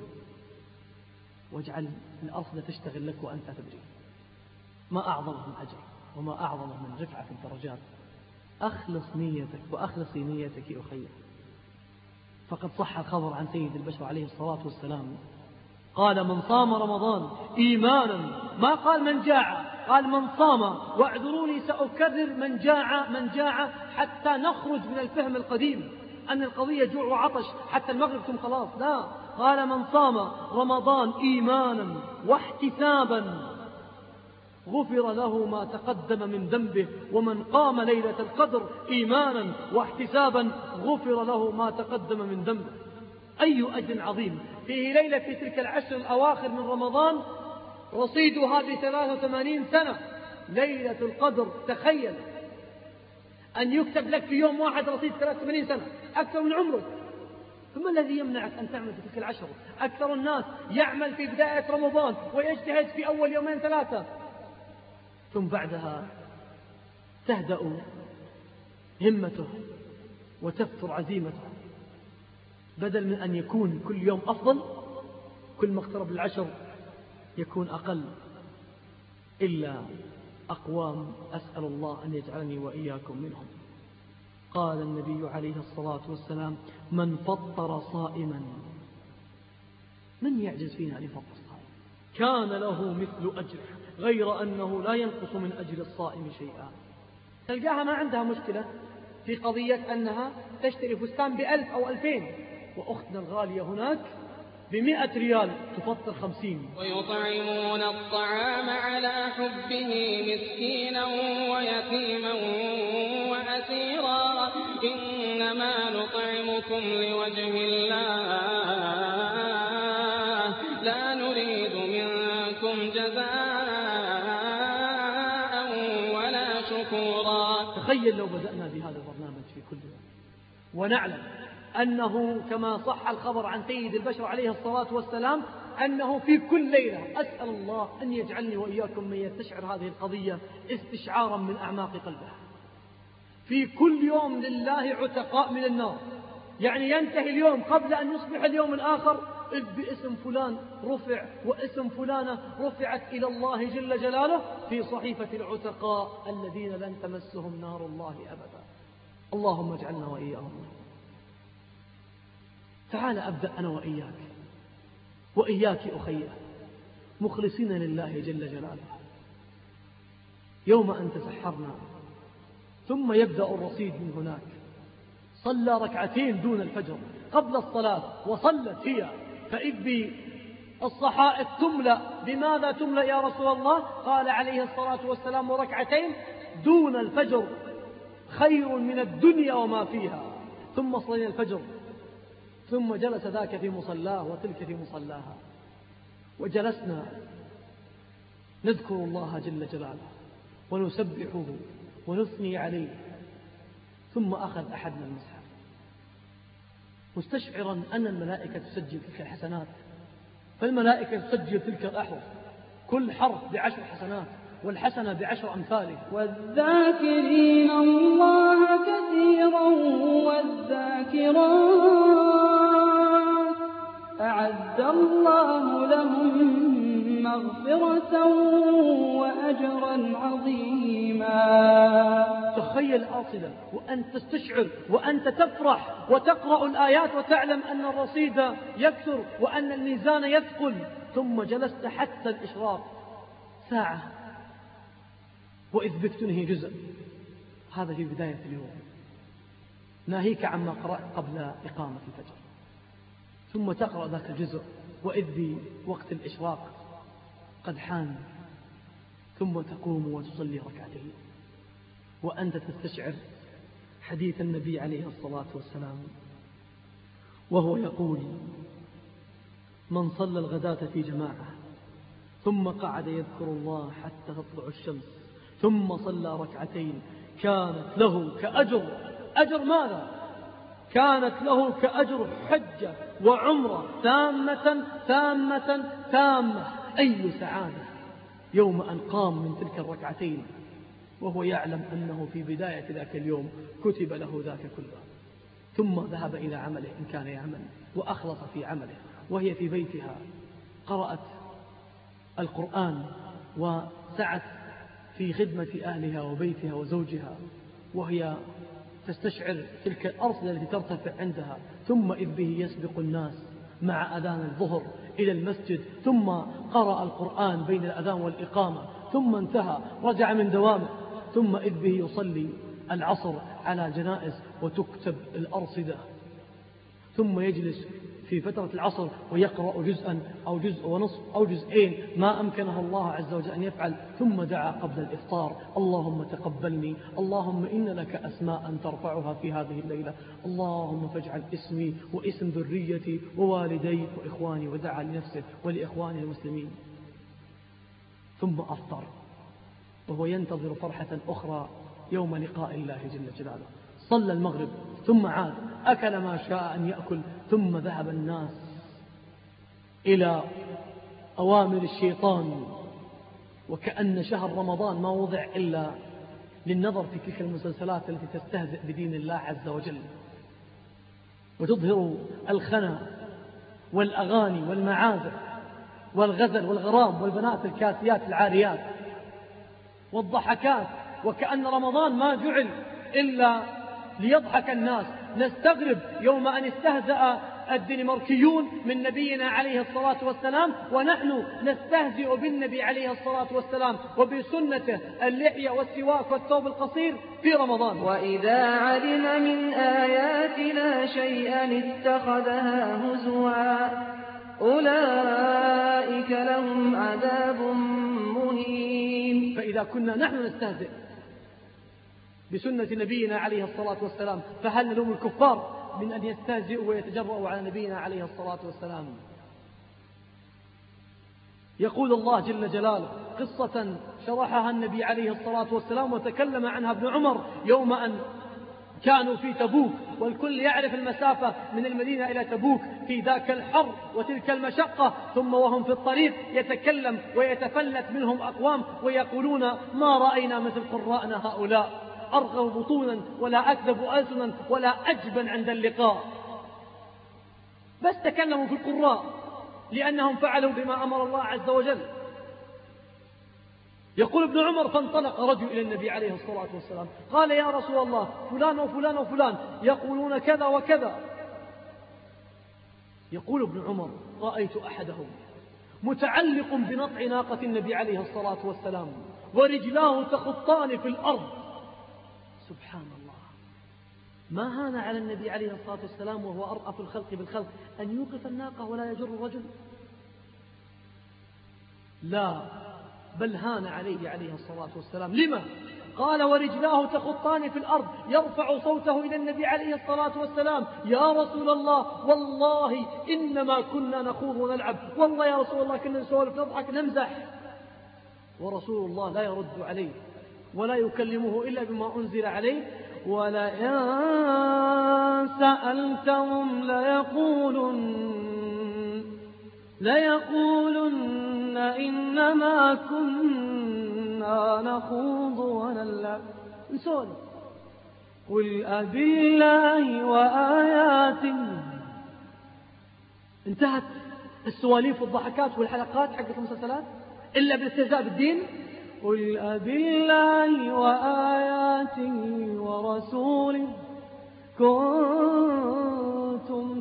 واجعل الأرصدة تشتغل لك وأنت تدري. ما أعظمه من أجر وما أعظمه من رفعة الدرجات. أخلص نيتك وأخلصي نيتك أخي. فقد صح الخبر عن سيد البشر عليه الصلاة والسلام قال من صام رمضان إيمانا، ما قال من جاع، قال من صام، واعذروني سأكرر من جاع حتى نخرج من الفهم القديم أن القضية جوع وعطش حتى المغرب ثم خلاص، لا، قال من صام رمضان إيمانا واحتسابا غفر له ما تقدم من ذنبه، ومن قام ليلة القدر إيمانا واحتسابا غفر له ما تقدم من ذنبه. أي أجر عظيم فيه ليلة في تلك العشر الأواخر من رمضان رصيدها ب83 سنة. ليلة القدر، تخيل أن يكتب لك في يوم واحد رصيد 83 سنة، أكثر من عمرك. ثم الذي يمنعك أن تعمل في تلك العشر؟ أكثر الناس يعمل في بداية رمضان ويجتهد في أول يومين 3، ثم بعدها تهدأ همته وتفتر عزيمته. بدل من أن يكون كل يوم أفضل، كل ما اقترب العشر يكون أقل. إلا أقوام أسأل الله أن يجعلني وإياكم منهم. قال النبي عليه الصلاة والسلام من فطر صائما، من يعجز فينا أن يفطر صائما؟ كان له مثل أجره، غير أنه لا ينقص من أجر الصائم شيئا. تلقاها ما عندها مشكلة في قضية أنها تشتري فستان ب1000 أو 2000، وأختنا الغالية هناك ب100 ريال تفطر 50. ويطعمون الطعام على حبه مسكينا ويتيما وأسيرا إنما نطعمكم لوجه الله لا نريد منكم جزاء ولا شكورا. تخيل لو بدأنا بهذا البرنامج في كل يوم، ونعلم أنه كما صح الخبر عن سيد البشر عليه الصلاة والسلام أنه في كل ليلة أسأل الله أن يجعلني وإياكم من يستشعر هذه القضية استشعارا من أعماق قلبه. في كل يوم لله عتقاء من النار، يعني ينتهي اليوم قبل أن يصبح اليوم الآخر إذ باسم فلان رفع واسم فلانة رفعت إلى الله جل جلاله في صحيفة العتقاء الذين لن تمسهم نار الله أبدا. اللهم اجعلنا وإياهم. تعال أبدأ أنا وإياك أخي مخلصين لله جل جلاله. يوم أن تسحرنا ثم يبدأ الرصيد من هناك. صلى ركعتين دون الفجر قبل الصلاة وصلت هي، فإذ بالصحائف تملأ. بماذا تملأ يا رسول الله؟ قال عليه الصلاة والسلام ركعتين دون الفجر خير من الدنيا وما فيها. ثم صلى الفجر، ثم جلس ذاك في مصلاه وتلك في مصلاها، وجلسنا نذكر الله جل جلاله ونسبحه ونثني عليه. ثم أخذ أحدنا المصحف مستشعرا أن الملائكة تسجل تلك الحسنات، فالملائكة تسجل تلك الأحرف، كل حرف ب10 حسنات، والحسنة ب10 أمثاله. والذاكرين الله كثيرا والذاكرات أعد الله لهم مغفرة وأجرا عظيما. تخيل أصلا وأنت تستشعر وأنت تفرح وتقرأ الآيات وتعلم أن الرصيد يكثر وأن الميزان يثقل، ثم جلست حتى الإشراق ساعة وإذ بك تنهي جزء. هذا في بداية اليوم، ناهيك عما قرأت قبل إقامة الفجر، ثم تقرأ ذاك الجزء وإذ بوقت الإشراق قد حان، ثم تقوم وتصلي ركعتين وأنت تستشعر حديث النبي عليه الصلاة والسلام وهو يقول: من صلى الغداة في جماعة ثم قعد يذكر الله حتى تطلع الشمس ثم صلى ركعتين كانت له أجر ماذا؟ كانت له كأجر حجة وعمرة تامة. أي سعادة يوم أن قام من تلك الركعتين وهو يعلم أنه في بداية ذاك اليوم كتب له ذاك كله. ثم ذهب إلى عمله إن كان يعمل وأخلص في عمله، وهي في بيتها قرأت القرآن وسعت في خدمة أهلها وبيتها وزوجها، وهي تستشعر تلك الأرصدة التي ترتفع عندها. ثم إذ به يسبق الناس مع أذان الظهر إلى المسجد، ثم قرأ القرآن بين الأذان والإقامة، ثم انتهى رجع من دوامه، ثم إذ به يصلي العصر على جنائز وتكتب الأرصدة، ثم يجلس في فترة العصر ويقرأ جزءا أو جزء ونصف أو جزئين ما أمكنه الله عز وجل أن يفعل، ثم دعا قبل الإفطار: اللهم تقبلني، اللهم إن لك أسماء ترفعها في هذه الليلة، اللهم فاجعل اسمي واسم ذريتي ووالدي وإخواني، ودعا لنفسه ولإخوانه المسلمين. ثم أفطر وهو ينتظر فرحة أخرى يوم لقاء الله جل جلاله. صلى المغرب ثم عاد أكل ما شاء أن يأكل، ثم ذهب الناس إلى أوامر الشيطان، وكأن شهر رمضان ما وضع إلا للنظر في تلك المسلسلات التي تستهزئ بدين الله عز وجل وتظهر الخنا والأغاني والمعازف والغزل والغرام والبنات الكاسيات العاريات والضحكات، وكأن رمضان ما جعل إلا ليضحك الناس. نستغرب يوم أن استهزأ الدنماركيون من نبينا عليه الصلاة والسلام، ونحن نستهزئ بالنبي عليه الصلاة والسلام وبسنته اللحية والسواك والثوب القصير في رمضان. وإذا علم من آياتنا شيئا اتخذها هزوا أولئك لهم عذاب مهين. فإذا كنا نحن نستهزئ بسنة نبينا عليه الصلاة والسلام، فهل نلوم الكفار من أن يستهزئوا ويتجرؤوا على نبينا عليه الصلاة والسلام؟ يقول الله جل جلاله قصة شرحها النبي عليه الصلاة والسلام وتكلم عنها ابن عمر يوم أن كانوا في تبوك، والكل يعرف المسافة من المدينة إلى تبوك في ذاك الحر وتلك المشقة. ثم وهم في الطريق يتكلم ويتفلت منهم أقوام ويقولون: ما رأينا مثل قراءنا هؤلاء، أرغب بطونا ولا أكذب ألسنا ولا أجبن عند اللقاء. بس تكلموا في القراء لأنهم فعلوا بما أمر الله عز وجل. يقول ابن عمر: فانطلق رجل إلى النبي عليه الصلاة والسلام قال: يا رسول الله، فلان وفلان وفلان يقولون كذا وكذا. يقول ابن عمر: رأيت أحدهم متعلق بنطع ناقة النبي عليه الصلاة والسلام ورجلاه تخطان في الأرض. سبحان الله، ما هان على النبي عليه الصلاة والسلام وهو أرأف الخلق بالخلق أن يوقف الناقة ولا يجر الرجل؟ لا، بل هان عليه الصلاة والسلام. لما؟ قال: ورجلاه تخطان في الأرض. يرفع صوته إلى النبي عليه الصلاة والسلام: يا رسول الله، والله إنما كنا نخوض ونلعب، والله يا رسول الله كنا نسولف نضحك نمزح. ورسول الله لا يرد عليه ولا يكلمه إلا بما أنزل عليه. ولئن سألتهم ليقولن إنما كنا نخوض ونلعب نسولف. قل أبالله وآياته. انتهت السواليف والضحكات والحلقات حقت المسلسلات إلا بالاستهزاء بالدين. قل أبالله وآياته ورسوله كنتم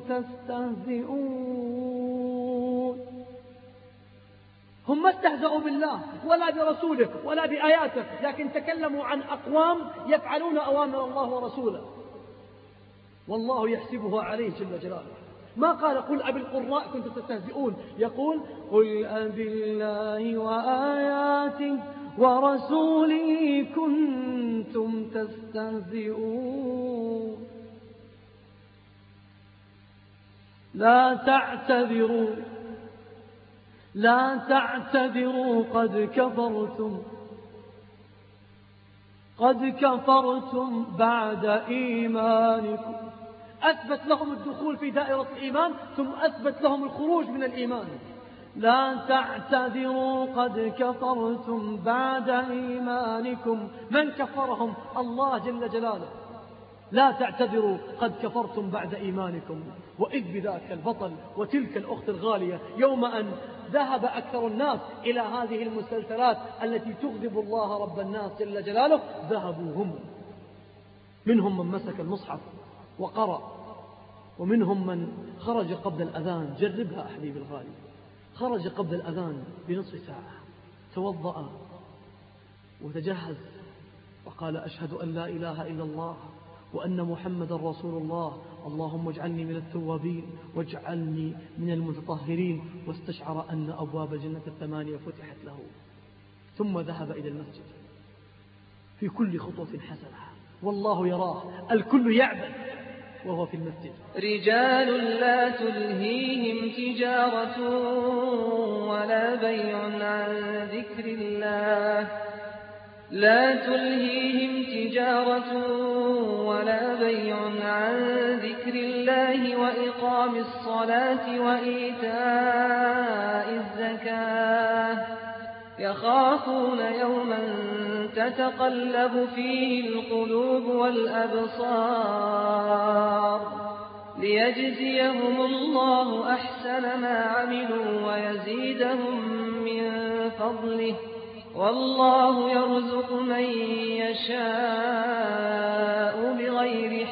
تستهزئون. هم ما استهزأوا بالله ولا برسوله ولا بآياته، لكن تكلموا عن أقوام يفعلون أوامر الله ورسوله، والله يحسبها عليه جل جلاله. ما قال قل أبي القراء كنتم تستهزئون، يقول قل أبي الله وآياته ورسوله كنتم تستهزئون. لا تعتذروا قد كفرتم بعد إيمانكم. أثبت لهم الدخول في دائرة الإيمان ثم أثبت لهم الخروج من الإيمان. لا تعتذروا قد كفرتم بعد إيمانكم. من كفرهم؟ الله جل جلاله. لا تعتذروا قد كفرتم بعد إيمانكم. وإذ بذاك البطل وتلك الأخت الغالية يوم أن ذهب أكثر الناس إلى هذه المسلسلات التي تغضب الله رب الناس جل جلاله، ذهبوا هم. منهم من مسك المصحف وقرأ، ومنهم من خرج قبل الأذان. جربها أحبيبي الغالي، خرج قبل الأذان بنصف ساعة، توضأ وتجهز وقال أشهد أن لا إله إلا الله وأن محمد رسول الله، اللهم اجعلني من التوابين واجعلني من المتطهرين، واستشعر أن أبواب الجنة 8 فتحت له. ثم ذهب إلى المسجد في كل خطوة حسنة والله يراه، الكل يعبد وهو في المسجد. رجال لا تلهيهم تجارة ولا بيع عن ذكر الله، لا تلهيهم تجارة ولا بيع عن ذكر الله وإقام الصلاة وإيتاء الزكاة، يخافون يوما تتقلب فيه القلوب والأبصار، ليجزيهم الله أحسن ما عملوا ويزيدهم من فضله، والله يرزق من يشاء بغير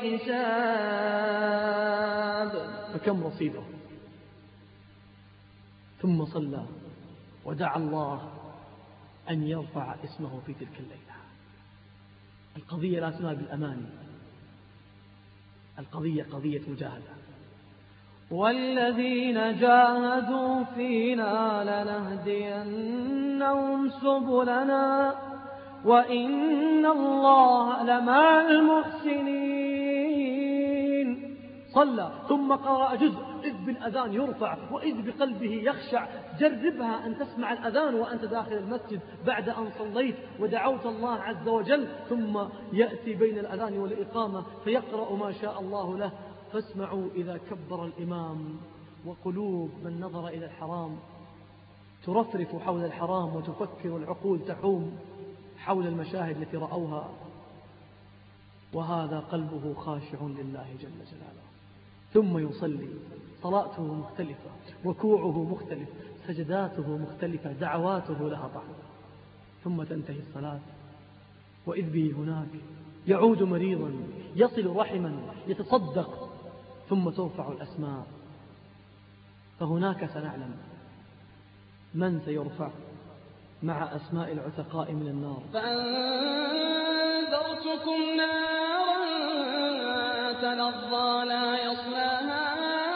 حساب. فكم رصيده؟ ثم صلى ودعا الله أن يرفع اسمه في تلك الليلة. القضية لا اسمها بالأماني، القضية قضية مجاهدة. والذين جاهدوا فينا لنهدينهم سبلنا وإن الله لمع المحسنين. صلى ثم قرأ جزء، إذ بالأذان يرفع وإذ بقلبه يخشع. جربها أن تسمع الأذان وأنت داخل المسجد بعد أن صليت ودعوت الله عز وجل، ثم يأتي بين الأذان والإقامة فيقرأ ما شاء الله له. فاسمعوا إذا كبر الإمام وقلوب من نظر إلى الحرام ترفرف حول الحرام، وتفكر العقول تحوم حول المشاهد التي رأوها، وهذا قلبه خاشع لله جل جلاله. ثم يصلي، صلاته مختلفة، ركوعه مختلف، سجداته مختلفة، دعواته لها طعم. ثم تنتهي الصلاة وإذ به هناك يعود مريضا، يصل رحما، يتصدق، ثم ترفع الأسماء. فهناك سنعلم من سيرفع مع أسماء العتقاء من النار. فأنذرتكم نارا تلظى لا يصلاها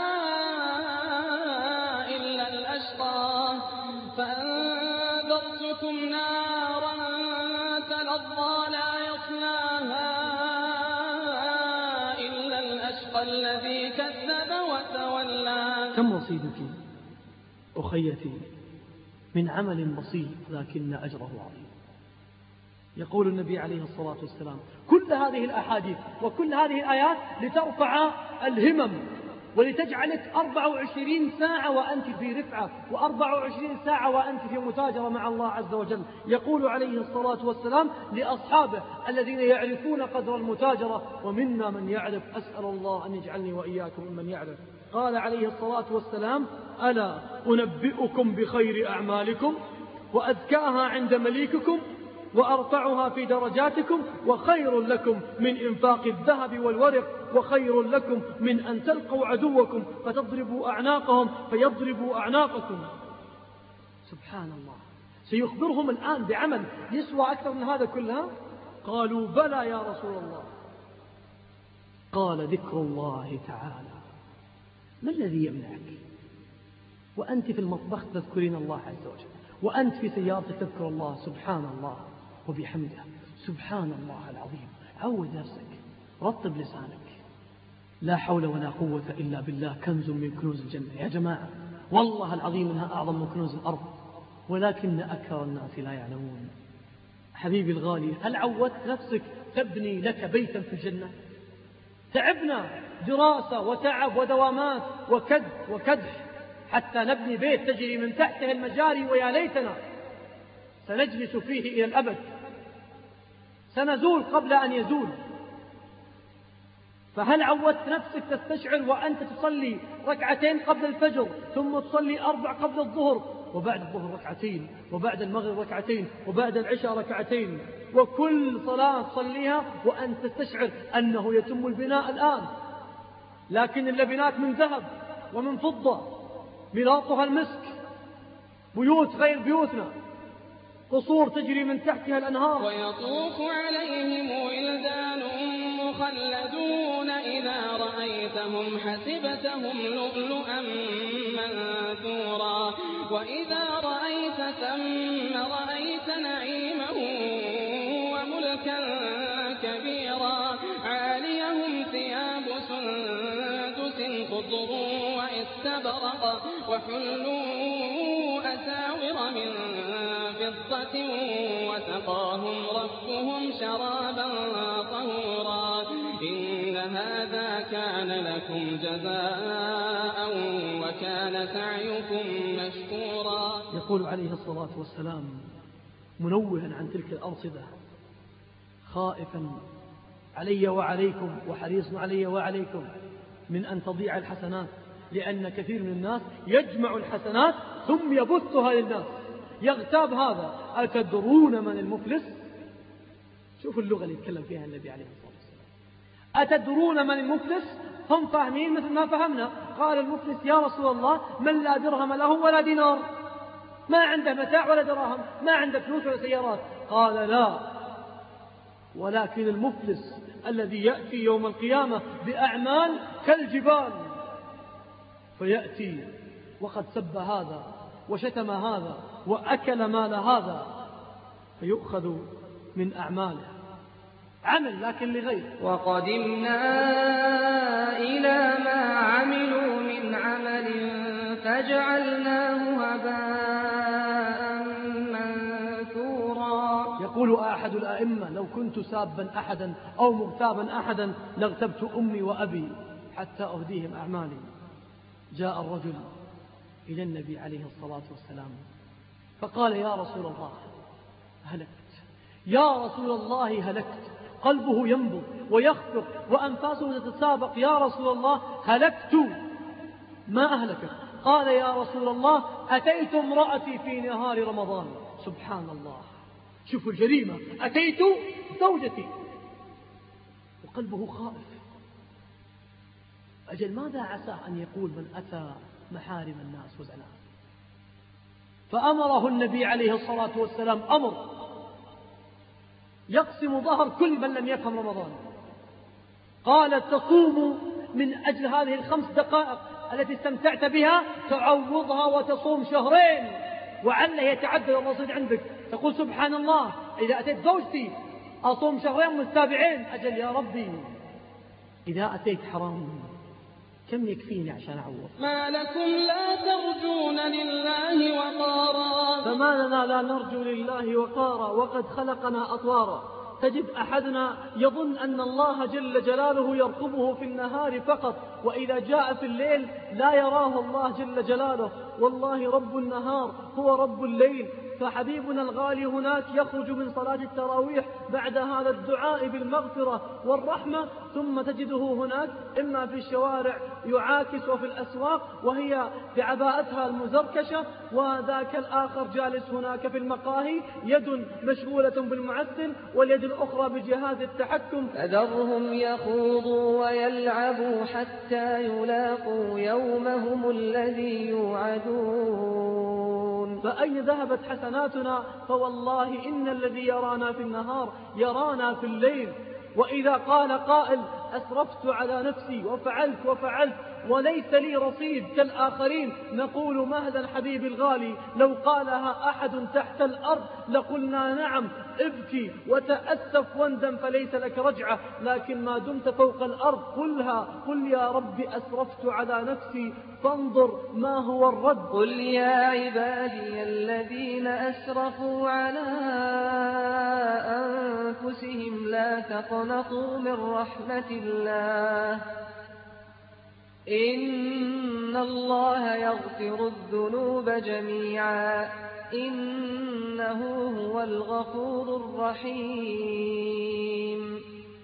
إلا الأشقى، فأنذرتكم نارا تلظى لا يصلاها إلا الأشقى الذي كذب وتولى. كم رصيدك أخيتي من عمل بسيط لكن أجره عظيم. يقول النبي عليه الصلاة والسلام كل هذه الأحاديث وكل هذه الآيات لترفع الهمم ولتجعلك 24 ساعة وأنت في رفعة، و24 ساعة وأنت في متاجرة مع الله عز وجل. يقول عليه الصلاة والسلام لأصحابه الذين يعرفون قدر المتاجرة: ومنا من يعرف، أسأل الله أن يجعلني وإياكم ممن يعرف. قال عليه الصلاة والسلام: ألا أنبئكم بخير أعمالكم وأزكاها عند مليككم وأرفعها في درجاتكم، وخير لكم من إنفاق الذهب والورق، وخير لكم من أن تلقوا عدوكم فتضربوا أعناقهم فيضربوا أعناقكم. سبحان الله، سيخبرهم الآن بعمل يسوى أكثر من هذا كله. قالوا: بلى يا رسول الله. قال: ذكر الله تعالى. ما الذي يمنعك وأنت في المطبخ تذكرين الله عز وجل، وأنت في سيارتك تذكر الله؟ سبحان الله وبحمده، سبحان الله العظيم. عود نفسك، رطب لسانك. لا حول ولا قوة إلا بالله كنز من كنوز الجنة. يا جماعة والله العظيم إنها أعظم من كنوز الأرض، ولكن أكثر الناس لا يعلمون. حبيبي الغالي، هل عودت نفسك تبني لك بيتا في الجنة؟ تعبنا دراسة وتعب ودوامات وكدح حتى نبني بيت تجري من تحته المجاري، ويا ليتنا سنجلس فيه إلى الأبد، سنزول قبل أن يزول. فهل عودت نفسك تستشعر وأنت تصلي ركعتين قبل الفجر، ثم تصلي 4 قبل الظهر، وبعد الظهر ركعتين، وبعد المغرب ركعتين، وبعد العشاء ركعتين، وكل صلاة تصليها وأنت تستشعر أنه يتم البناء الآن، لكن اللبنات من ذهب ومن فضة، ملاطها المسك، بيوت غير بيوتنا، قصور تجري من تحتها الأنهار. ويطوف عليهم ولدان مخلدون إذا رأيتهم حسبتهم لؤلؤا منثورا وإذا رأيت ثم رأيت نعيما وملكا كبيرا عاليهم ثياب سندس خضر واستبرق وحلوا أساور من فضة وسقاهم ربهم شرابا طهورا إن هذا كان لكم جزاء وكان سعيكم مشكورا. يقول عليه الصلاة والسلام منوها عن تلك الأرصدة، خائفا علي وعليكم وحريص علي وعليكم من أن تضيع الحسنات، لأن كثير من الناس يجمع الحسنات ثم يبثها للناس، يغتاب هذا. أتدرون من المفلس؟ شوفوا اللغة اللي يتكلم فيها النبي عليه الصلاة والسلام. أتدرون من المفلس؟ هم فاهمين مثل ما فهمنا. قال المفلس يا رسول الله من لا درهم له ولا دينار، ما عنده متاع ولا دراهم، ما عنده فلوس ولا سيارات. قال لا، ولكن المفلس الذي يأتي يوم القيامة بأعمال كالجبال، فيأتي وقد سب هذا وشتم هذا وأكل مال هذا، فيؤخذ من أعماله عمل لكن لغير. وقدمنا إلى ما عملوا من عمل فجعلناه هباء منثورا. يقول أحد الأئمة لو كنت سابا أحدا أو مغتابا أحدا لاغتبت أمي وأبي حتى أهديهم أعمالي. جاء الرجل إلى النبي عليه الصلاة والسلام فقال يا رسول الله هلكت، يا رسول الله هلكت، قلبه ينبض ويخفق وأنفاسه تتسابق، يا رسول الله هلكت. ما أهلكت؟ قال يا رسول الله أتيت امرأتي في نهار رمضان. سبحان الله، شوفوا الجريمة، أتيت زوجتي وقلبه خائف. أجل ماذا عساه أن يقول من أتى محارم الناس وزناه؟ فأمره النبي عليه الصلاة والسلام أمر يقسم ظهر كل من لم يفهم رمضان. قال تصوم من أجل هذه ال5 دقائق التي استمتعت بها، تعوضها وتصوم شهرين، وعله يتعدد الرصيد عندك. تقول سبحان الله إذا أتيت زوجتي أصوم شهرين متتابعين. أجل يا ربي إذا أتيت حرام كم يكفيني عشان أعوض؟ ما لكم لا ترجون لله وقارا. فما لنا لا نرجو لله وقارا وقد خلقنا أطوارا. تجد أحدنا يظن أن الله جل جلاله يرقبه في النهار فقط، وإذا جاء في الليل لا يراه الله جل جلاله. والله رب النهار هو رب الليل. فحبيبنا الغالي هناك يخرج من صلاة التراويح بعد هذا الدعاء بالمغفرة والرحمة، ثم تجده هناك إما في الشوارع يعاكس وفي الأسواق وهي بعباءتها المزركشة، وذاك الآخر جالس هناك في المقاهي يد مشغولة بالمعسل واليد الأخرى بجهاز التحكم. فذرهم يخوضوا ويلعبوا حتى يلاقوا يومهم الذي يوعدون. فأين ذهبت حسناتنا؟ فوالله إن الذي يرانا في النهار يرانا في الليل. وإذا قال قائل أسرفت على نفسي وفعلت وليس لي رصيد كالآخرين. نقول مهلا حبيبي الغالي، لو قالها أحد تحت الأرض لقلنا نعم، ابكي وتأسف واندم فليس لك رجعة، لكن ما دمت فوق الأرض قلها، قل يا رب أسرفت على نفسي فانظر ما هو الرد. قل يا عبادي الذين أسرفوا على أنفسهم لا تقنطوا من رحمة الله إن الله يغفر الذنوب جميعا إنه هو الغفور الرحيم.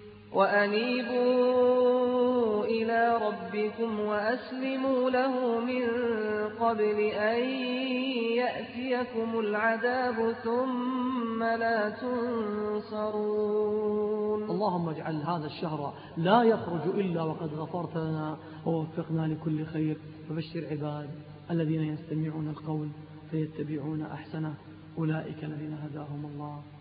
وأنيبوا إلى ربكم وأسلموا له من قبل أن يأتيكم العذاب ثم لا تنصرون. اللهم اجعل هذا الشهر لا يخرج إلا وقد غفرت لنا ووفقنا لكل خير. فبشر عباد الذين يستمعون القول فيتبعون أحسنه، أولئك الذين هداهم الله.